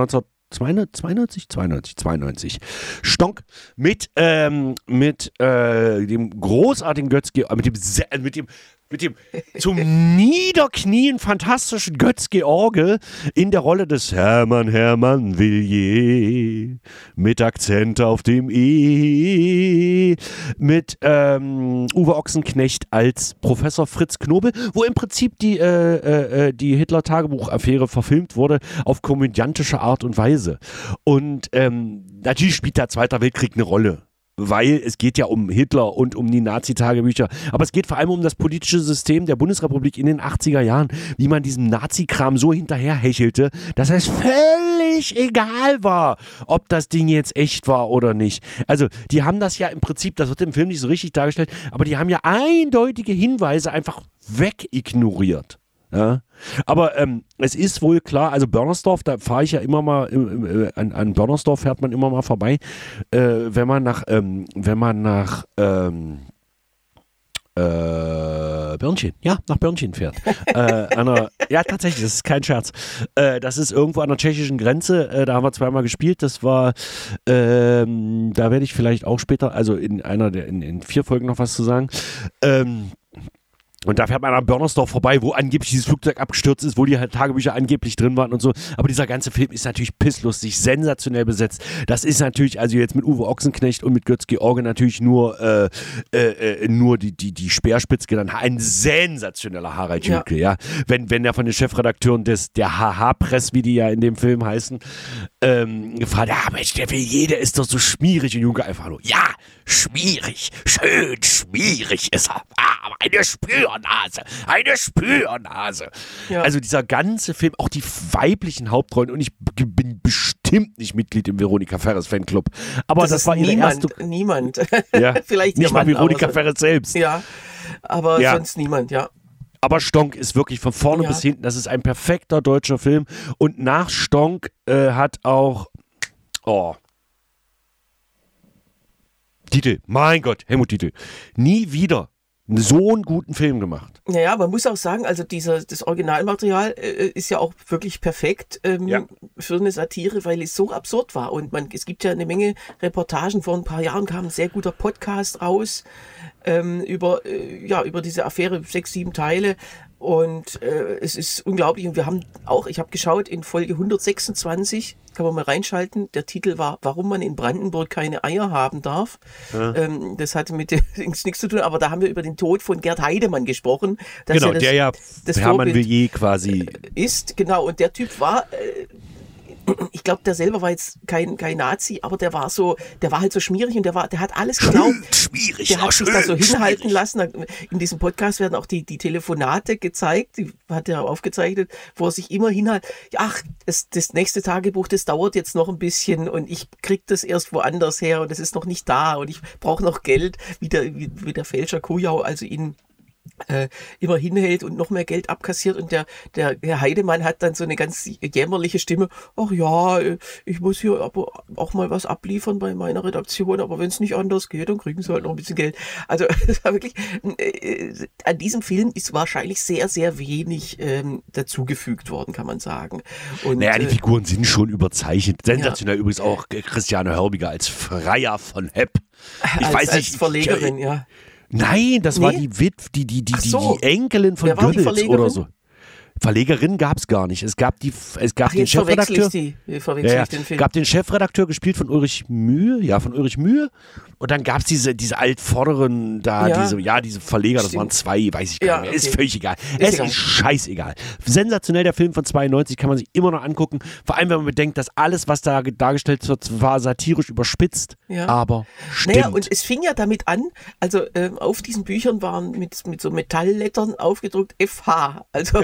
1992. Stonk mit dem großartigen Götz-George, mit dem zum Niederknien fantastischen Götz-George in der Rolle des Hermann Villiers mit Akzent auf dem E, mit Uwe Ochsenknecht als Professor Fritz Knobel, wo im Prinzip die Hitler-Tagebuch-Affäre verfilmt wurde auf komödiantische Art und Weise. Und natürlich spielt der Zweite Weltkrieg eine Rolle. Weil es geht ja um Hitler und um die Nazi-Tagebücher. Aber es geht vor allem um das politische System der Bundesrepublik in den 80er Jahren, wie man diesem Nazi-Kram so hinterherhechelte, dass es völlig egal war, ob das Ding jetzt echt war oder nicht. Also die haben das ja im Prinzip, das wird im Film nicht so richtig dargestellt, aber die haben ja eindeutige Hinweise einfach wegignoriert. Ja. Aber es ist wohl klar, also Börnersdorf, da fahre ich ja immer mal, an Börnersdorf fährt man immer mal vorbei, wenn man nach nach Börnchen fährt. Ja, tatsächlich, das ist kein Scherz. Das ist irgendwo an der tschechischen Grenze, da haben wir zweimal gespielt, das war, da werde ich vielleicht auch später, also in 4 Folgen noch was zu sagen, und da fährt man an Börnersdorf vorbei, wo angeblich dieses Flugzeug abgestürzt ist, wo die Tagebücher angeblich drin waren und so. Aber dieser ganze Film ist natürlich pisslustig, sensationell besetzt. Das ist natürlich, also jetzt mit Uwe Ochsenknecht und mit Götz-George natürlich nur die Speerspitze genannt. Ein sensationeller Harald Jütke, ja. Wenn der von den Chefredakteuren der HH-Press, wie die ja in dem Film heißen, gefragt, ja Mensch, der Villiers, der ist doch so schmierig. Und Junge einfach nur, ja, schmierig, schön schmierig ist er. Aber eine Spürnase. Ja. Also dieser ganze Film, auch die weiblichen Hauptrollen, und ich bin bestimmt nicht Mitglied im Veronika Ferres Fanclub, aber das war ihre erste... Niemand. Ja. Vielleicht nicht mal Veronika Ferres selbst. Ja, aber sonst niemand, ja. Aber Stonk ist wirklich von vorne bis hinten, das ist ein perfekter deutscher Film. Und nach Stonk hat auch... Titel, mein Gott, Helmut Titel. Nie wieder so einen guten Film gemacht. Naja, man muss auch sagen, also das Originalmaterial ist ja auch wirklich perfekt für eine Satire, weil es so absurd war. Und es gibt ja eine Menge Reportagen. Vor ein paar Jahren kam ein sehr guter Podcast raus über diese Affäre, 6, 7 Teile. Und es ist unglaublich. Und ich habe geschaut, in Folge 126, kann man mal reinschalten, der Titel war, warum man in Brandenburg keine Eier haben darf. Ja. Das hatte mit dem nichts zu tun, aber da haben wir über den Tod von Gerd Heidemann gesprochen. Genau, der Hermann Villiers quasi ist. Genau, und der Typ war... ich glaube, der selber war jetzt kein Nazi, aber der war halt so schmierig und der hat alles geglaubt. Schwierig, der hat sich da so hinhalten lassen. In diesem Podcast werden auch die Telefonate gezeigt, die hat er aufgezeichnet, wo er sich immer hinhält. Ach, das nächste Tagebuch, das dauert jetzt noch ein bisschen und ich krieg das erst woanders her und es ist noch nicht da und ich brauche noch Geld, wie der Fälscher Kujau, also ihn immer hinhält und noch mehr Geld abkassiert und der Herr Heidemann hat dann so eine ganz jämmerliche Stimme, ach ja, ich muss hier aber auch mal was abliefern bei meiner Redaktion, aber wenn es nicht anders geht, dann kriegen sie halt noch ein bisschen Geld. Also das war wirklich, an diesem Film ist wahrscheinlich sehr, sehr wenig dazugefügt worden, kann man sagen. Und, naja, die Figuren sind schon überzeichnet. Sensationell übrigens auch Christiane Hörbiger als Freier von Hepp. Als Verlegerin, ja. Nein, das war die Witwe, die Enkelin von Goebbels oder so. Verlegerin gab es gar nicht. Es gab den Chefredakteur. Gab den Chefredakteur, gespielt von Ulrich Mühe. Ja, von Ulrich Mühe. Und dann gab es diese Altvorderen da, diese Verleger, das waren 2, weiß ich gar nicht mehr. Ist völlig egal. Es ist scheißegal. Sensationell, der Film von 92, kann man sich immer noch angucken. Vor allem, wenn man bedenkt, dass alles, was da dargestellt wird, war satirisch überspitzt, aber stimmt. Naja, und es fing ja damit an, also auf diesen Büchern waren mit so Metalllettern aufgedruckt FH. Also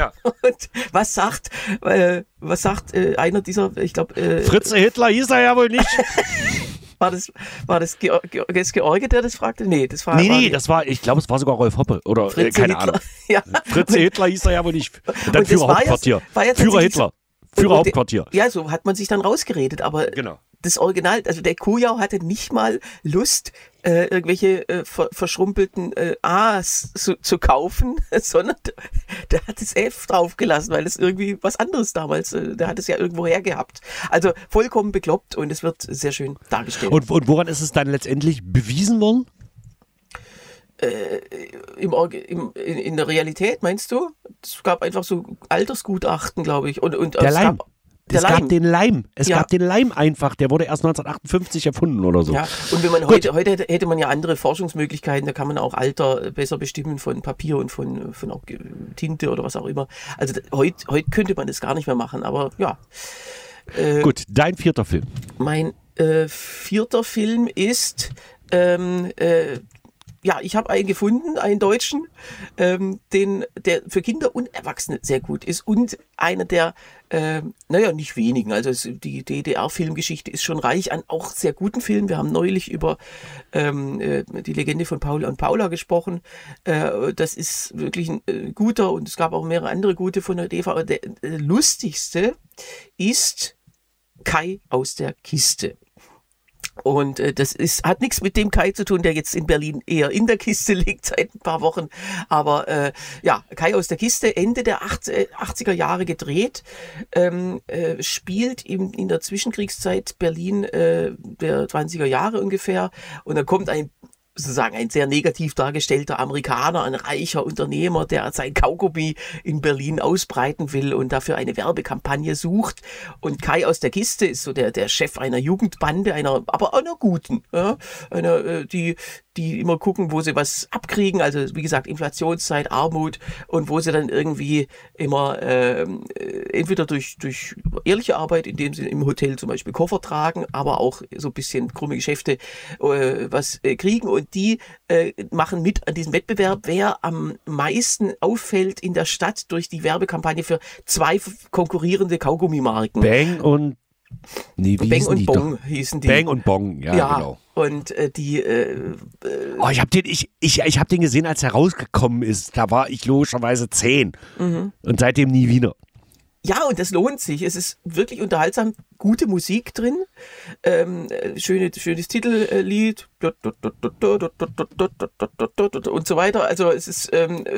Und was sagt einer dieser, ich glaube... Fritze Hitler hieß er ja wohl nicht. War das George, der das fragte? Nee, das war... Ich glaube, es war sogar Rolf Hoppe oder Fritze keine Hitler. Ahnung. Ja. Fritze Hitler hieß er ja wohl nicht. Und dann Und das Führer war ja- Hauptquartier. war ja Führer tatsächlich Hitler. so- Führer Hauptquartier. Ja, so hat man sich dann rausgeredet, aber Genau. das Original, also der Kujau hatte nicht mal Lust, irgendwelche verschrumpelten A's zu kaufen, sondern der hat das F draufgelassen, weil es irgendwie was anderes damals, der hat es ja irgendwo hergehabt. Also vollkommen bekloppt und es wird sehr schön dargestellt. Und woran ist es dann letztendlich bewiesen worden? In der Realität, meinst du? Es gab einfach so Altersgutachten, glaube ich. Und Der Leim. Der Es Leim. gab den Leim. Es Ja. gab den Leim einfach. Der wurde erst 1958 erfunden oder so. Ja, und wenn man heute hätte man ja andere Forschungsmöglichkeiten, da kann man auch Alter besser bestimmen von Papier und von auch Tinte oder was auch immer. Also heute könnte man das gar nicht mehr machen, aber ja. Gut, dein 4. Film. Mein 4. Film ist, ich habe einen gefunden, einen deutschen, der für Kinder und Erwachsene sehr gut ist und einer der, nicht wenigen, also die DDR-Filmgeschichte ist schon reich an auch sehr guten Filmen. Wir haben neulich über die Legende von Paul und Paula gesprochen. Das ist wirklich ein guter und es gab auch mehrere andere gute von der DV. Der lustigste ist Kai aus der Kiste. Und das hat nichts mit dem Kai zu tun, der jetzt in Berlin eher in der Kiste liegt seit ein paar Wochen. Aber Kai aus der Kiste, Ende der 80er Jahre gedreht, spielt in der Zwischenkriegszeit Berlin der 20er Jahre ungefähr. Und dann kommt ein sehr negativ dargestellter Amerikaner, ein reicher Unternehmer, der sein Kaugummi in Berlin ausbreiten will und dafür eine Werbekampagne sucht. Und Kai aus der Kiste ist so der Chef einer Jugendbande, aber einer guten, ja, die immer gucken, wo sie was abkriegen, also wie gesagt Inflationszeit, Armut und wo sie dann irgendwie immer entweder durch ehrliche Arbeit, indem sie im Hotel zum Beispiel Koffer tragen, aber auch so ein bisschen krumme Geschäfte was kriegen und die machen mit an diesem Wettbewerb, wer am meisten auffällt in der Stadt durch die Werbekampagne für 2 konkurrierende Kaugummimarken. Bang und Bang und Bong hießen die. Bang und Bong, ja genau. Und ich hab den gesehen, als er rausgekommen ist. Da war ich logischerweise 10. Und seitdem nie wieder. Ja, und das lohnt sich. Es ist wirklich unterhaltsam, gute Musik drin, schönes Titellied und so weiter. Also es ist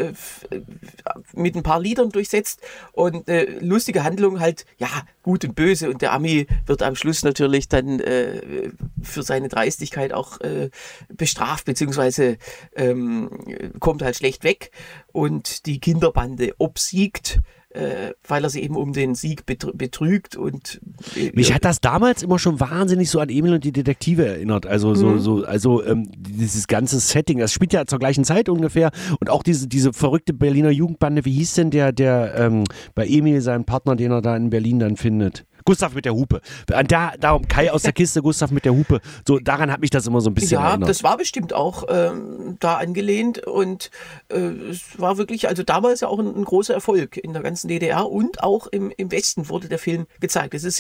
mit ein paar Liedern durchsetzt und lustige Handlung halt, ja, gut und böse. Und der Ami wird am Schluss natürlich dann für seine Dreistigkeit auch bestraft, beziehungsweise kommt halt schlecht weg. Und die Kinderbande obsiegt, weil er sie eben um den Sieg betrügt und mich hat das damals immer schon wahnsinnig so an Emil und die Detektive erinnert. Also dieses ganze Setting, das spielt ja zur gleichen Zeit ungefähr und auch diese verrückte Berliner Jugendbande, wie hieß denn der bei Emil seinen Partner, den er da in Berlin dann findet? Gustav mit der Hupe. Darum Kai aus der Kiste, Gustav mit der Hupe. So, daran hat mich das immer so ein bisschen erinnert. Ja, das war bestimmt auch da angelehnt und es war wirklich, also damals ja auch ein großer Erfolg in der ganzen DDR und auch im Westen wurde der Film gezeigt. Es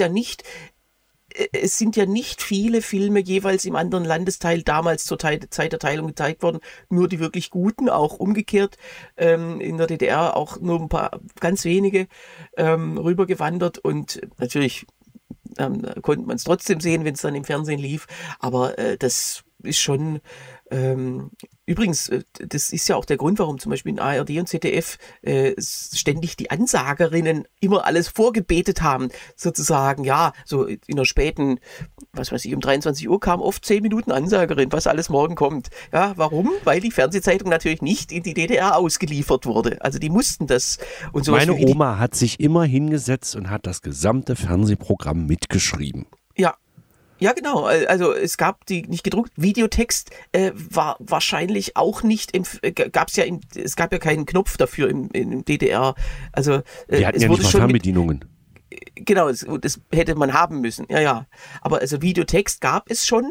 sind ja nicht viele Filme jeweils im anderen Landesteil damals zur Zeit der Teilung gezeigt worden, nur die wirklich guten, auch umgekehrt in der DDR auch nur ein paar ganz wenige rübergewandert und natürlich konnte man es trotzdem sehen, wenn es dann im Fernsehen lief, aber das ist schon übrigens, das ist ja auch der Grund, warum zum Beispiel in ARD und ZDF ständig die Ansagerinnen immer alles vorgebetet haben, sozusagen, ja, so in der späten, was weiß ich, um 23 Uhr kam oft 10 Minuten Ansagerin, was alles morgen kommt. Ja, warum? Weil die Fernsehzeitung natürlich nicht in die DDR ausgeliefert wurde. Also die mussten das. Und sowas. Meine Oma hat sich immer hingesetzt und hat das gesamte Fernsehprogramm mitgeschrieben. Ja, genau. Also es gab die nicht gedruckt. Videotext war wahrscheinlich auch nicht. Es gab ja keinen Knopf dafür im DDR. Also die hatten ja nicht mal Fernbedienungen. Genau, das hätte man haben müssen. Ja. Aber also Videotext gab es schon.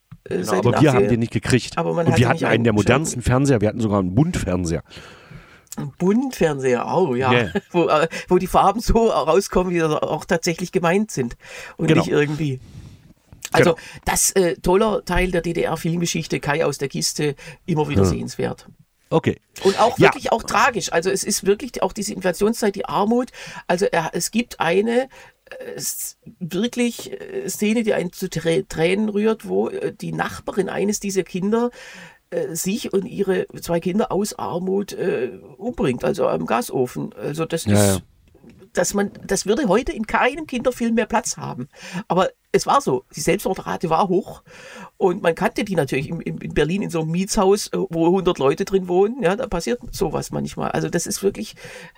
Genau, aber wir haben den nicht gekriegt. Aber und wir hatten einen der modernsten Fernseher. Wir hatten sogar einen Buntfernseher. Buntfernseher, ja. Yeah. Wo die Farben so rauskommen, wie sie auch tatsächlich gemeint sind. Und Genau. nicht irgendwie. Also Genau. das toller Teil der DDR-Filmgeschichte, Kai aus der Kiste, immer wieder sehenswert. Okay. Und auch Ja. wirklich auch tragisch. Also es ist wirklich auch diese Inflationszeit, die Armut. Also es gibt eine wirklich Szene, die einen zu Tränen rührt, wo die Nachbarin eines dieser Kinder sich und ihre 2 Kinder aus Armut umbringt, also am Gasofen. Also das ist, das würde heute in keinem Kinderfilm mehr Platz haben. Aber es war so, die Selbstmordrate war hoch und man kannte die natürlich in Berlin in so einem Mietshaus, wo 100 Leute drin wohnen. Ja, da passiert sowas manchmal. Also das ist wirklich,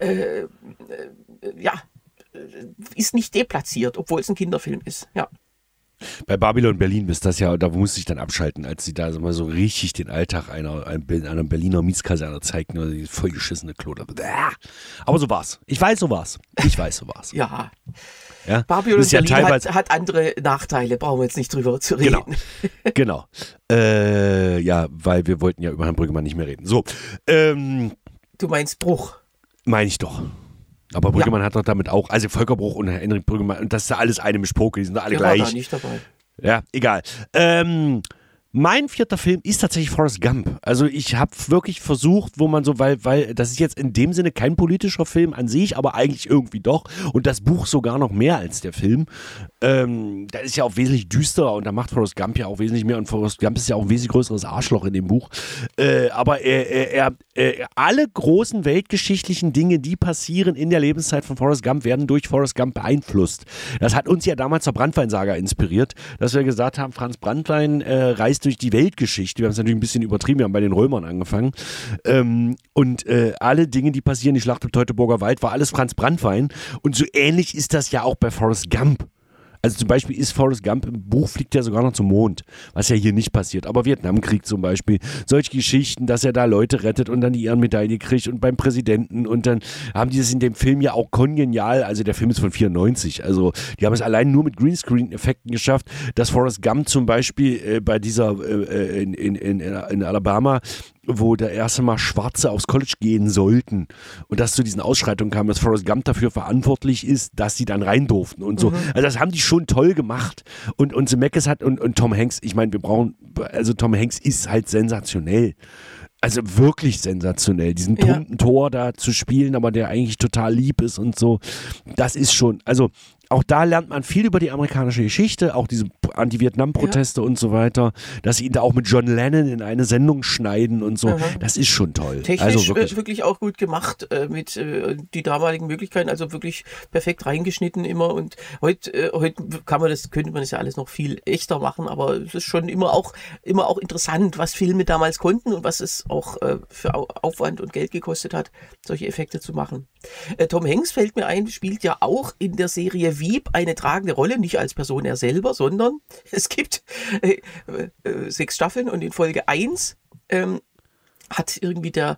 ist nicht deplatziert, obwohl es ein Kinderfilm ist. Ja. Bei Babylon Berlin ist das ja, da musste ich dann abschalten, als sie da mal so richtig den Alltag einer Berliner Mietskaserne zeigten, oder die vollgeschissene Kloder. Aber so war's. Ich weiß, so war's. Ja. Ja? Babylon ja Berlin teilweise hat andere Nachteile, brauchen wir jetzt nicht drüber zu reden. Genau. Ja, weil wir wollten ja über Herrn Brüggemann nicht mehr reden. So. Du meinst Bruch. Meine ich doch. Aber Brüggemann hat doch damit auch, also Volker Bruch und Henrik Brüggemann, und das ist ja alles eine Mischpoke, die sind alle gleich. Der war da nicht dabei. Ja, egal. Mein 4. Film ist tatsächlich Forrest Gump. Also ich habe wirklich versucht, wo man so, weil das ist jetzt in dem Sinne kein politischer Film an sich, aber eigentlich irgendwie doch. Und das Buch sogar noch mehr als der Film. Da ist ja auch wesentlich düsterer und da macht Forrest Gump ja auch wesentlich mehr. Und Forrest Gump ist ja auch ein wesentlich größeres Arschloch in dem Buch. Aber alle großen weltgeschichtlichen Dinge, die passieren in der Lebenszeit von Forrest Gump, werden durch Forrest Gump beeinflusst. Das hat uns ja damals zur Branntwein-Saga inspiriert, dass wir gesagt haben, Franz Branntwein reist durch die Weltgeschichte. Wir haben es natürlich ein bisschen übertrieben, wir haben bei den Römern angefangen. Und alle Dinge, die passieren, die Schlacht am Teutoburger Wald, war alles Franz Branntwein. Und so ähnlich ist das ja auch bei Forrest Gump. Also zum Beispiel ist Forrest Gump im Buch, fliegt er sogar noch zum Mond, was ja hier nicht passiert. Aber Vietnamkrieg zum Beispiel, solche Geschichten, dass er da Leute rettet und dann die Ehrenmedaille kriegt und beim Präsidenten und dann haben die das in dem Film ja auch kongenial, also der Film ist von 94, also die haben es allein nur mit Greenscreen-Effekten geschafft, dass Forrest Gump zum Beispiel bei dieser in Alabama, wo der erste Mal Schwarze aufs College gehen sollten und dass zu diesen Ausschreitungen kam, dass Forrest Gump dafür verantwortlich ist, dass sie dann rein durften und so. Also das haben die schon toll gemacht. Und Zemeckis hat und Tom Hanks, ich meine, Tom Hanks ist halt sensationell. Also wirklich sensationell, diesen plumpen Tor da zu spielen, aber der eigentlich total lieb ist und so. Das ist schon, also auch da lernt man viel über die amerikanische Geschichte, auch diese Anti-Vietnam-Proteste und so weiter, dass sie ihn da auch mit John Lennon in eine Sendung schneiden und so. Das ist schon toll. Technisch also wirklich auch gut gemacht mit die damaligen Möglichkeiten, also wirklich perfekt reingeschnitten immer. Und heute könnte man das ja alles noch viel echter machen, aber es ist schon immer auch interessant, was Filme damals konnten und was es auch für Aufwand und Geld gekostet hat, solche Effekte zu machen. Tom Hanks, fällt mir ein, spielt ja auch in der Serie Veep eine tragende Rolle, nicht als Person er selber, sondern es gibt 6 Staffeln und in Folge 1 hat irgendwie der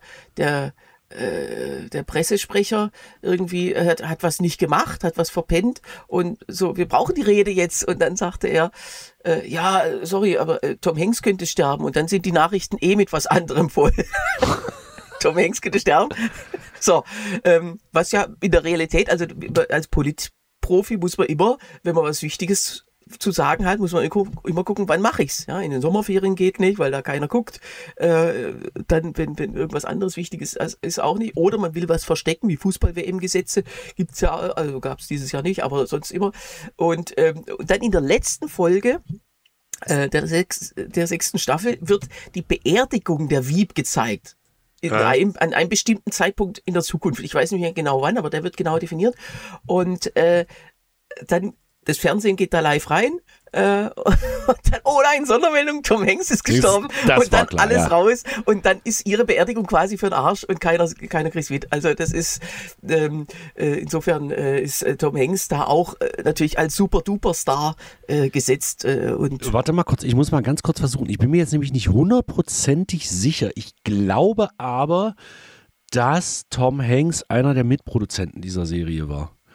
Pressesprecher irgendwie hat was nicht gemacht, hat was verpennt und so, wir brauchen die Rede jetzt. Und dann sagte er, ja, sorry, aber Tom Hanks könnte sterben. Und dann sind die Nachrichten mit was anderem voll. Tom Hanks könnte sterben. So, was ja in der Realität, also als Politprofi muss man immer, wenn man was Wichtiges zu sagen hat, muss man immer gucken, wann mache ich's. Ja, in den Sommerferien geht nicht, weil da keiner guckt. Dann, wenn irgendwas anderes Wichtiges ist auch nicht. Oder man will was verstecken, wie Fußball-WM-Gesetze gibt's ja, also gab's dieses Jahr nicht, aber sonst immer. Und dann in der letzten Folge der 6. Staffel wird die Beerdigung der Veep gezeigt. An einem bestimmten Zeitpunkt in der Zukunft. Ich weiß nicht mehr genau wann, aber der wird genau definiert. Und dann das Fernsehen geht da live rein und dann, oh nein, Sondermeldung, Tom Hanks ist gestorben und dann klar, alles raus und dann ist ihre Beerdigung quasi für den Arsch und keiner kriegt's mit. Also das ist, insofern ist Tom Hanks da auch natürlich als Super-Duper-Star gesetzt. Und warte mal kurz, ich muss mal ganz kurz versuchen. Ich bin mir jetzt nämlich nicht 100%ig sicher. Ich glaube aber, dass Tom Hanks einer der Mitproduzenten dieser Serie war.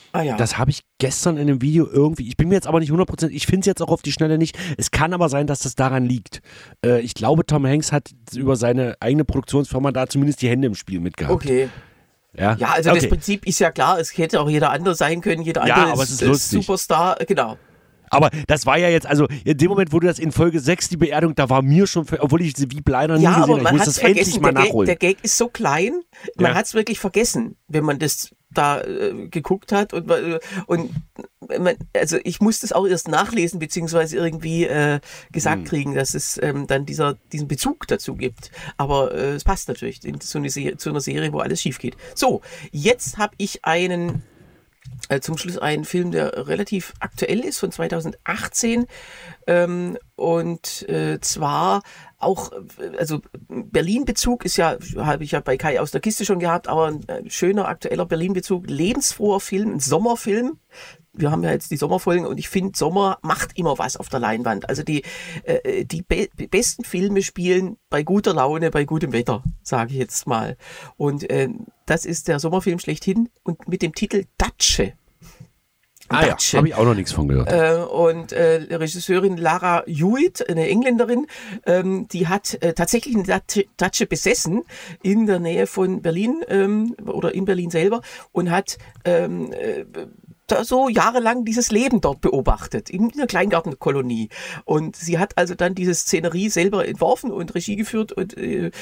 Ah ja. Das habe ich gestern in einem Video irgendwie, ich bin mir jetzt aber nicht 100%, ich finde es jetzt auch auf die Schnelle nicht. Es kann aber sein, dass das daran liegt. Ich glaube, Tom Hanks hat über seine eigene Produktionsfirma da zumindest die Hände im Spiel mitgehabt. Okay. Ja, Ja, also das Prinzip ist ja klar, es hätte auch jeder andere sein können, jeder andere aber es ist lustig. Superstar, genau. Aber das war ja jetzt, also in dem Moment, wo du das in Folge 6, die Beerdigung, da war mir schon, obwohl ich sie wie Blinder nie gesehen habe, ich muss das endlich mal nachholen. Der Gag ist so klein, man hat es wirklich vergessen, wenn man das da geguckt hat und man, also ich muss das auch erst nachlesen beziehungsweise irgendwie gesagt kriegen, dass es dann diesen Bezug dazu gibt. Aber es passt natürlich zu einer Serie, wo alles schief geht. So, jetzt habe ich zum Schluss einen Film, der relativ aktuell ist, von 2018 und zwar auch, also Berlin-Bezug ist ja, habe ich ja bei Kai aus der Kiste schon gehabt, aber ein schöner aktueller Berlin-Bezug, lebensfroher Film, ein Sommerfilm. Wir haben ja jetzt die Sommerfolgen und ich finde, Sommer macht immer was auf der Leinwand. Also die besten Filme spielen bei guter Laune, bei gutem Wetter, sage ich jetzt mal. Und das ist der Sommerfilm schlechthin und mit dem Titel Datsche. Ah ja, habe ich auch noch nichts von gehört. Und Regisseurin Lara Hewitt, eine Engländerin, die hat tatsächlich eine Datsche besessen in der Nähe von Berlin oder in Berlin selber und hat da so jahrelang dieses Leben dort beobachtet, in einer Kleingartenkolonie. Und sie hat also dann diese Szenerie selber entworfen und Regie geführt und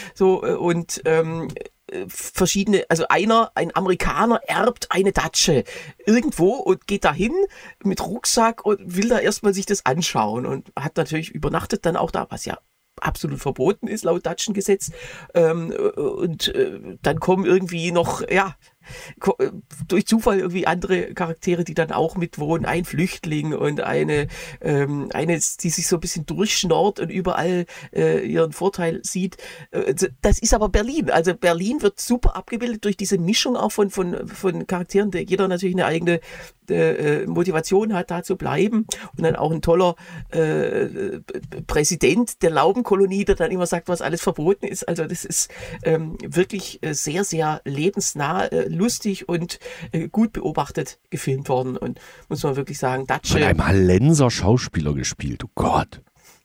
verschiedene, also ein Amerikaner erbt eine Datsche irgendwo und geht dahin mit Rucksack und will da erstmal sich das anschauen und hat natürlich übernachtet dann auch da, was ja absolut verboten ist laut Datschengesetz. Dann kommen irgendwie noch, durch Zufall irgendwie andere Charaktere, die dann auch mitwohnen, ein Flüchtling und eine, die sich so ein bisschen durchschnorrt und überall ihren Vorteil sieht. Das ist aber Berlin. Also Berlin wird super abgebildet durch diese Mischung auch von Charakteren, der jeder natürlich eine eigene Motivation hat, da zu bleiben. Und dann auch ein toller Präsident der Laubenkolonie, der dann immer sagt, was alles verboten ist. Also das ist wirklich sehr, sehr lebensnah, lustig und gut beobachtet gefilmt worden. Und muss man wirklich sagen, Datsche. Von einem Hallenser Schauspieler gespielt, oh Gott.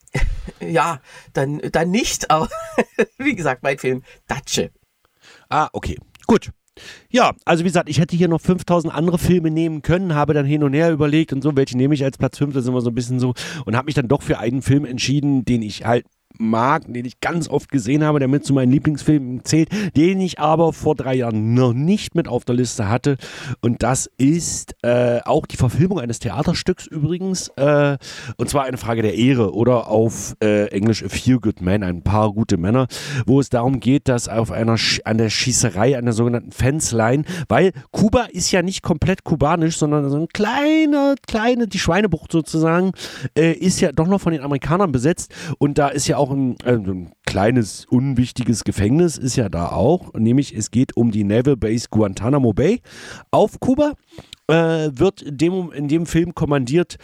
Ja, dann nicht, aber wie gesagt, mein Film Datsche. Ah, okay, gut. Ja, also wie gesagt, ich hätte hier noch 5000 andere Filme nehmen können, habe dann hin und her überlegt und so, welche nehme ich als Platz 5, das ist immer so ein bisschen so, und habe mich dann doch für einen Film entschieden, den ich halt mag, den ich ganz oft gesehen habe, der mit zu meinen Lieblingsfilmen zählt, den ich aber vor 3 Jahren noch nicht mit auf der Liste hatte, und das ist auch die Verfilmung eines Theaterstücks übrigens, und zwar Eine Frage der Ehre oder auf Englisch A Few Good Men, ein paar gute Männer, wo es darum geht, dass an der Schießerei, an der sogenannten Fence-Line, weil Kuba ist ja nicht komplett kubanisch, sondern so eine kleine, die Schweinebucht sozusagen, ist ja doch noch von den Amerikanern besetzt, und da ist ja auch ein kleines, unwichtiges Gefängnis ist ja da auch, nämlich es geht um die Naval Base Guantanamo Bay auf Kuba. Wird in dem Film kommandiert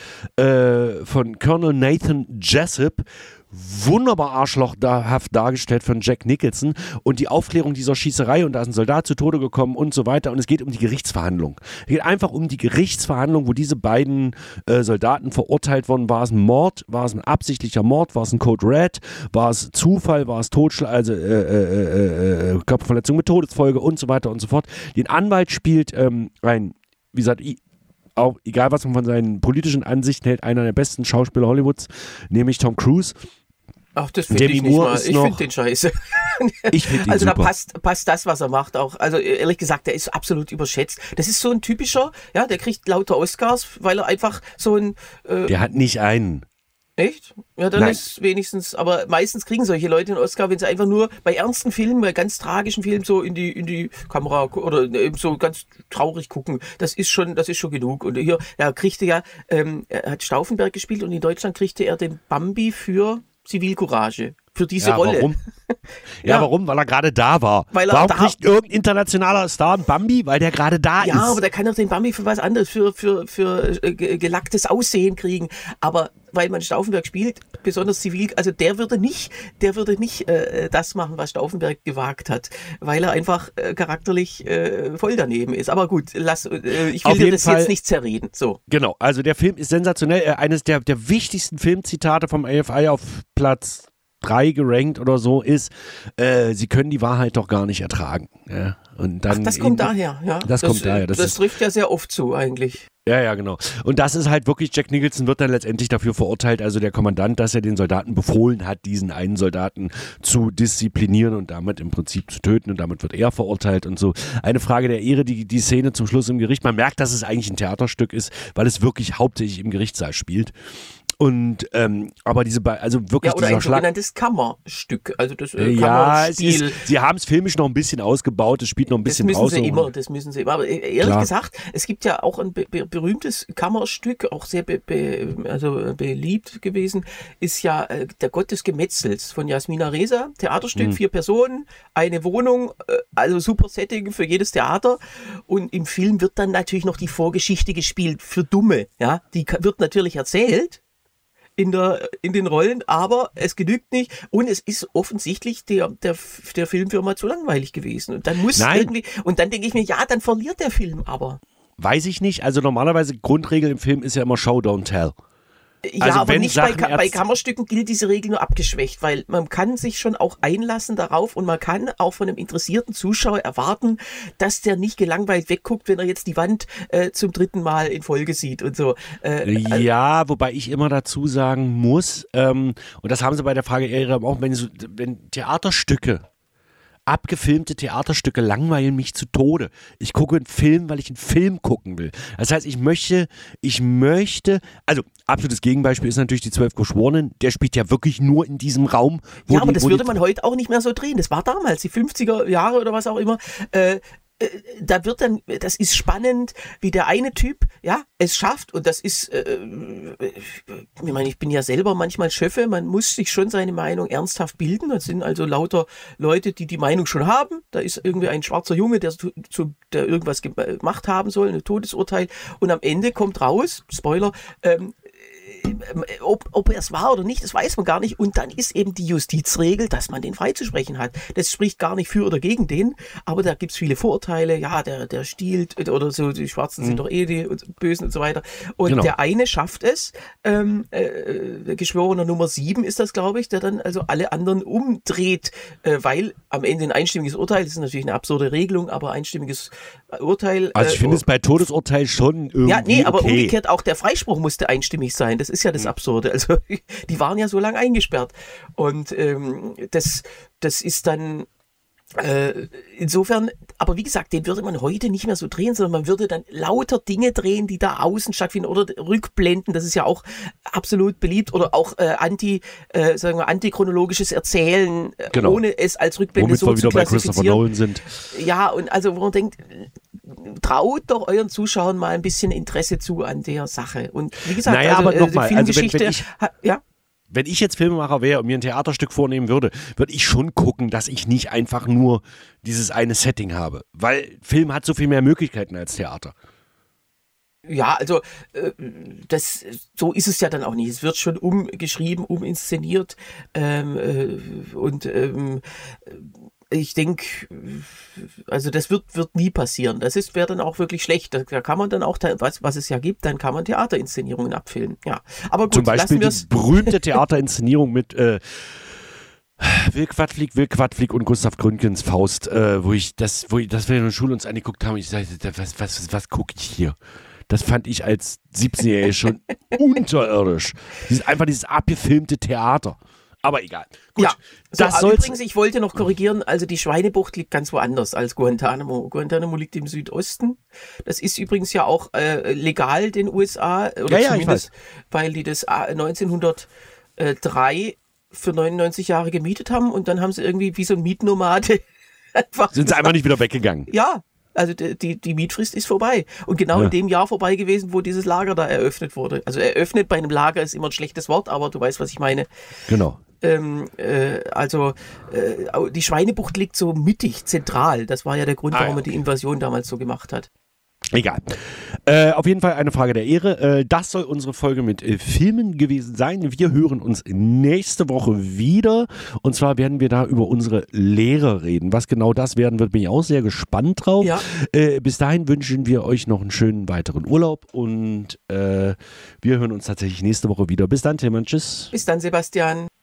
von Colonel Nathan Jessup, wunderbar arschlochhaft dargestellt von Jack Nicholson, und die Aufklärung dieser Schießerei, und da ist ein Soldat zu Tode gekommen und so weiter, und es geht um die Gerichtsverhandlung. Es geht einfach um die Gerichtsverhandlung, wo diese beiden Soldaten verurteilt wurden. War es ein Mord? War es ein absichtlicher Mord? War es ein Code Red? War es Zufall? War es Totschlag? Also Körperverletzung mit Todesfolge und so weiter und so fort. Den Anwalt spielt wie gesagt, auch egal was man von seinen politischen Ansichten hält, einer der besten Schauspieler Hollywoods, nämlich Tom Cruise. Ach, das finde ich nicht mal. Ich finde den scheiße. Ich finde ihn also super. Da passt das, was er macht, auch. Also ehrlich gesagt, der ist absolut überschätzt. Das ist so ein typischer, der kriegt lauter Oscars, weil er einfach so ein... der hat nicht einen. Echt? Ja, dann Nein. ist wenigstens, aber meistens kriegen solche Leute einen Oscar, wenn sie einfach nur bei ernsten Filmen, bei ganz tragischen Filmen so in die Kamera oder eben so ganz traurig gucken. Das ist schon genug. Und hier, kriegte er hat Stauffenberg gespielt und in Deutschland kriegte er den Bambi für Zivilcourage. für diese Rolle. Warum? Ja, warum? Weil er gerade da war. Warum kriegt irgendein internationaler Star einen Bambi? Weil der gerade da ist. Ja, aber der kann doch den Bambi für was anderes, für gelacktes Aussehen kriegen. Aber weil man Stauffenberg spielt, besonders zivil, also der würde nicht das machen, was Stauffenberg gewagt hat, weil er einfach charakterlich voll daneben ist. Aber gut, ich will dir das jetzt nicht zerreden. So. Genau, also der Film ist sensationell. Eines der wichtigsten Filmzitate vom AFI auf Platz 3 gerankt oder so ist, sie können die Wahrheit doch gar nicht ertragen. Ja, und dann das kommt daher, ja. Das kommt daher. Das trifft ja sehr oft zu eigentlich. Ja, genau. Und das ist halt wirklich, Jack Nicholson wird dann letztendlich dafür verurteilt, also der Kommandant, dass er den Soldaten befohlen hat, diesen einen Soldaten zu disziplinieren und damit im Prinzip zu töten, und damit wird er verurteilt und so. Eine Frage der Ehre, die Szene zum Schluss im Gericht, man merkt, dass es eigentlich ein Theaterstück ist, weil es wirklich hauptsächlich im Gerichtssaal spielt. Und aber also wirklich oder dieser ein Schlag. sogenanntes Kammerstück, also das Kammerspiel. Sie haben es filmisch noch ein bisschen ausgebaut, es spielt noch ein bisschen raus. Das müssen sie immer. Aber ehrlich gesagt, es gibt ja auch ein berühmtes Kammerstück, auch sehr beliebt gewesen, ist ja Der Gott des Gemetzels von Jasmina Reza. Theaterstück, 4 Personen, eine Wohnung, also super Setting für jedes Theater. Und im Film wird dann natürlich noch die Vorgeschichte gespielt für Dumme. Ja, die wird natürlich erzählt in den Rollen, aber es genügt nicht und es ist offensichtlich der Filmfirma zu langweilig gewesen und dann dann denke ich mir, ja, dann verliert der Film aber. Weiß ich nicht, also normalerweise Grundregel im Film ist ja immer Show, don't tell. Ja, also aber nicht bei Kammerstücken gilt diese Regel nur abgeschwächt, weil man kann sich schon auch einlassen darauf und man kann auch von einem interessierten Zuschauer erwarten, dass der nicht gelangweilt wegguckt, wenn er jetzt die Wand zum 3. Mal in Folge sieht und so. Ja, wobei ich immer dazu sagen muss, und das haben sie bei der Frage Ehre auch, wenn Theaterstücke, abgefilmte Theaterstücke langweilen mich zu Tode. Ich gucke einen Film, weil ich einen Film gucken will. Das heißt, ich möchte, also absolutes Gegenbeispiel ist natürlich die 12 Geschworenen, der spielt ja wirklich nur in diesem Raum. Aber das würde man heute auch nicht mehr so drehen. Das war damals, die 50er Jahre oder was auch immer. Das ist spannend, wie der eine Typ, ja, es schafft und das ist, ich meine, ich bin ja selber manchmal Schöffe, man muss sich schon seine Meinung ernsthaft bilden, das sind also lauter Leute, die Meinung schon haben, da ist irgendwie ein schwarzer Junge, der irgendwas gemacht haben soll, ein Todesurteil und am Ende kommt raus, Spoiler, ob er es war oder nicht, das weiß man gar nicht. Und dann ist eben die Justizregel, dass man den freizusprechen hat. Das spricht gar nicht für oder gegen den, aber da gibt es viele Vorurteile. Ja, der stiehlt oder so, die Schwarzen sind doch die Bösen und so weiter. Und Der eine schafft es, Geschworener Nummer 7 ist das, glaube ich, der dann also alle anderen umdreht, weil am Ende ein einstimmiges Urteil, das ist natürlich eine absurde Regelung, aber einstimmiges Urteil. Also ich finde es bei Todesurteil schon irgendwie aber umgekehrt auch der Freispruch musste einstimmig sein. Das ist ja das Absurde. Also die waren ja so lange eingesperrt. Und das ist dann insofern, aber wie gesagt, den würde man heute nicht mehr so drehen, sondern man würde dann lauter Dinge drehen, die da außen stattfinden oder Rückblenden, das ist ja auch absolut beliebt oder auch antichronologisches Erzählen, ohne es als Rückblende so zu klassifizieren. Womit wir wieder bei Christopher Nolan sind. Ja, und also wo man denkt, traut doch euren Zuschauern mal ein bisschen Interesse zu an der Sache. Und wie gesagt, aber nochmal, Filmgeschichte, wenn ich jetzt Filmemacher wäre und mir ein Theaterstück vornehmen würde ich schon gucken, dass ich nicht einfach nur dieses eine Setting habe. Weil Film hat so viel mehr Möglichkeiten als Theater. Ja, also so ist es ja dann auch nicht. Es wird schon umgeschrieben, uminszeniert ich denke, also das wird nie passieren. Das wäre dann auch wirklich schlecht. Da kann man dann auch, was es ja gibt, dann kann man Theaterinszenierungen abfilmen. Ja, aber gut, zum Beispiel die berühmte Theaterinszenierung mit Will Quadflieg und Gustav Gründgens Faust, wo wir in der Schule uns angeguckt haben. Ich sagte, was gucke ich hier? Das fand ich als 17-Jähriger schon unterirdisch. Einfach dieses abgefilmte Theater. Aber egal. Gut, ja, übrigens, ich wollte noch korrigieren, also die Schweinebucht liegt ganz woanders als Guantanamo. Guantanamo liegt im Südosten. Das ist übrigens ja auch legal in den USA, oder zumindest, weil die das 1903 für 99 Jahre gemietet haben und dann haben sie irgendwie wie so ein Mietnomade sind sie einfach nicht wieder weggegangen. Ja. Also die Mietfrist ist vorbei. Und genau in dem Jahr vorbei gewesen, wo dieses Lager da eröffnet wurde. Also eröffnet bei einem Lager ist immer ein schlechtes Wort, aber du weißt, was ich meine. Genau. Die Schweinebucht liegt so mittig, zentral. Das war ja der Grund, warum man die Invasion damals so gemacht hat. Egal. Auf jeden Fall eine Frage der Ehre. Das soll unsere Folge mit Filmen gewesen sein. Wir hören uns nächste Woche wieder. Und zwar werden wir da über unsere Lehre reden. Was genau das werden wird, bin ich auch sehr gespannt drauf. Ja. Bis dahin wünschen wir euch noch einen schönen weiteren Urlaub. Und wir hören uns tatsächlich nächste Woche wieder. Bis dann, Tillmann. Tschüss. Bis dann, Sebastian.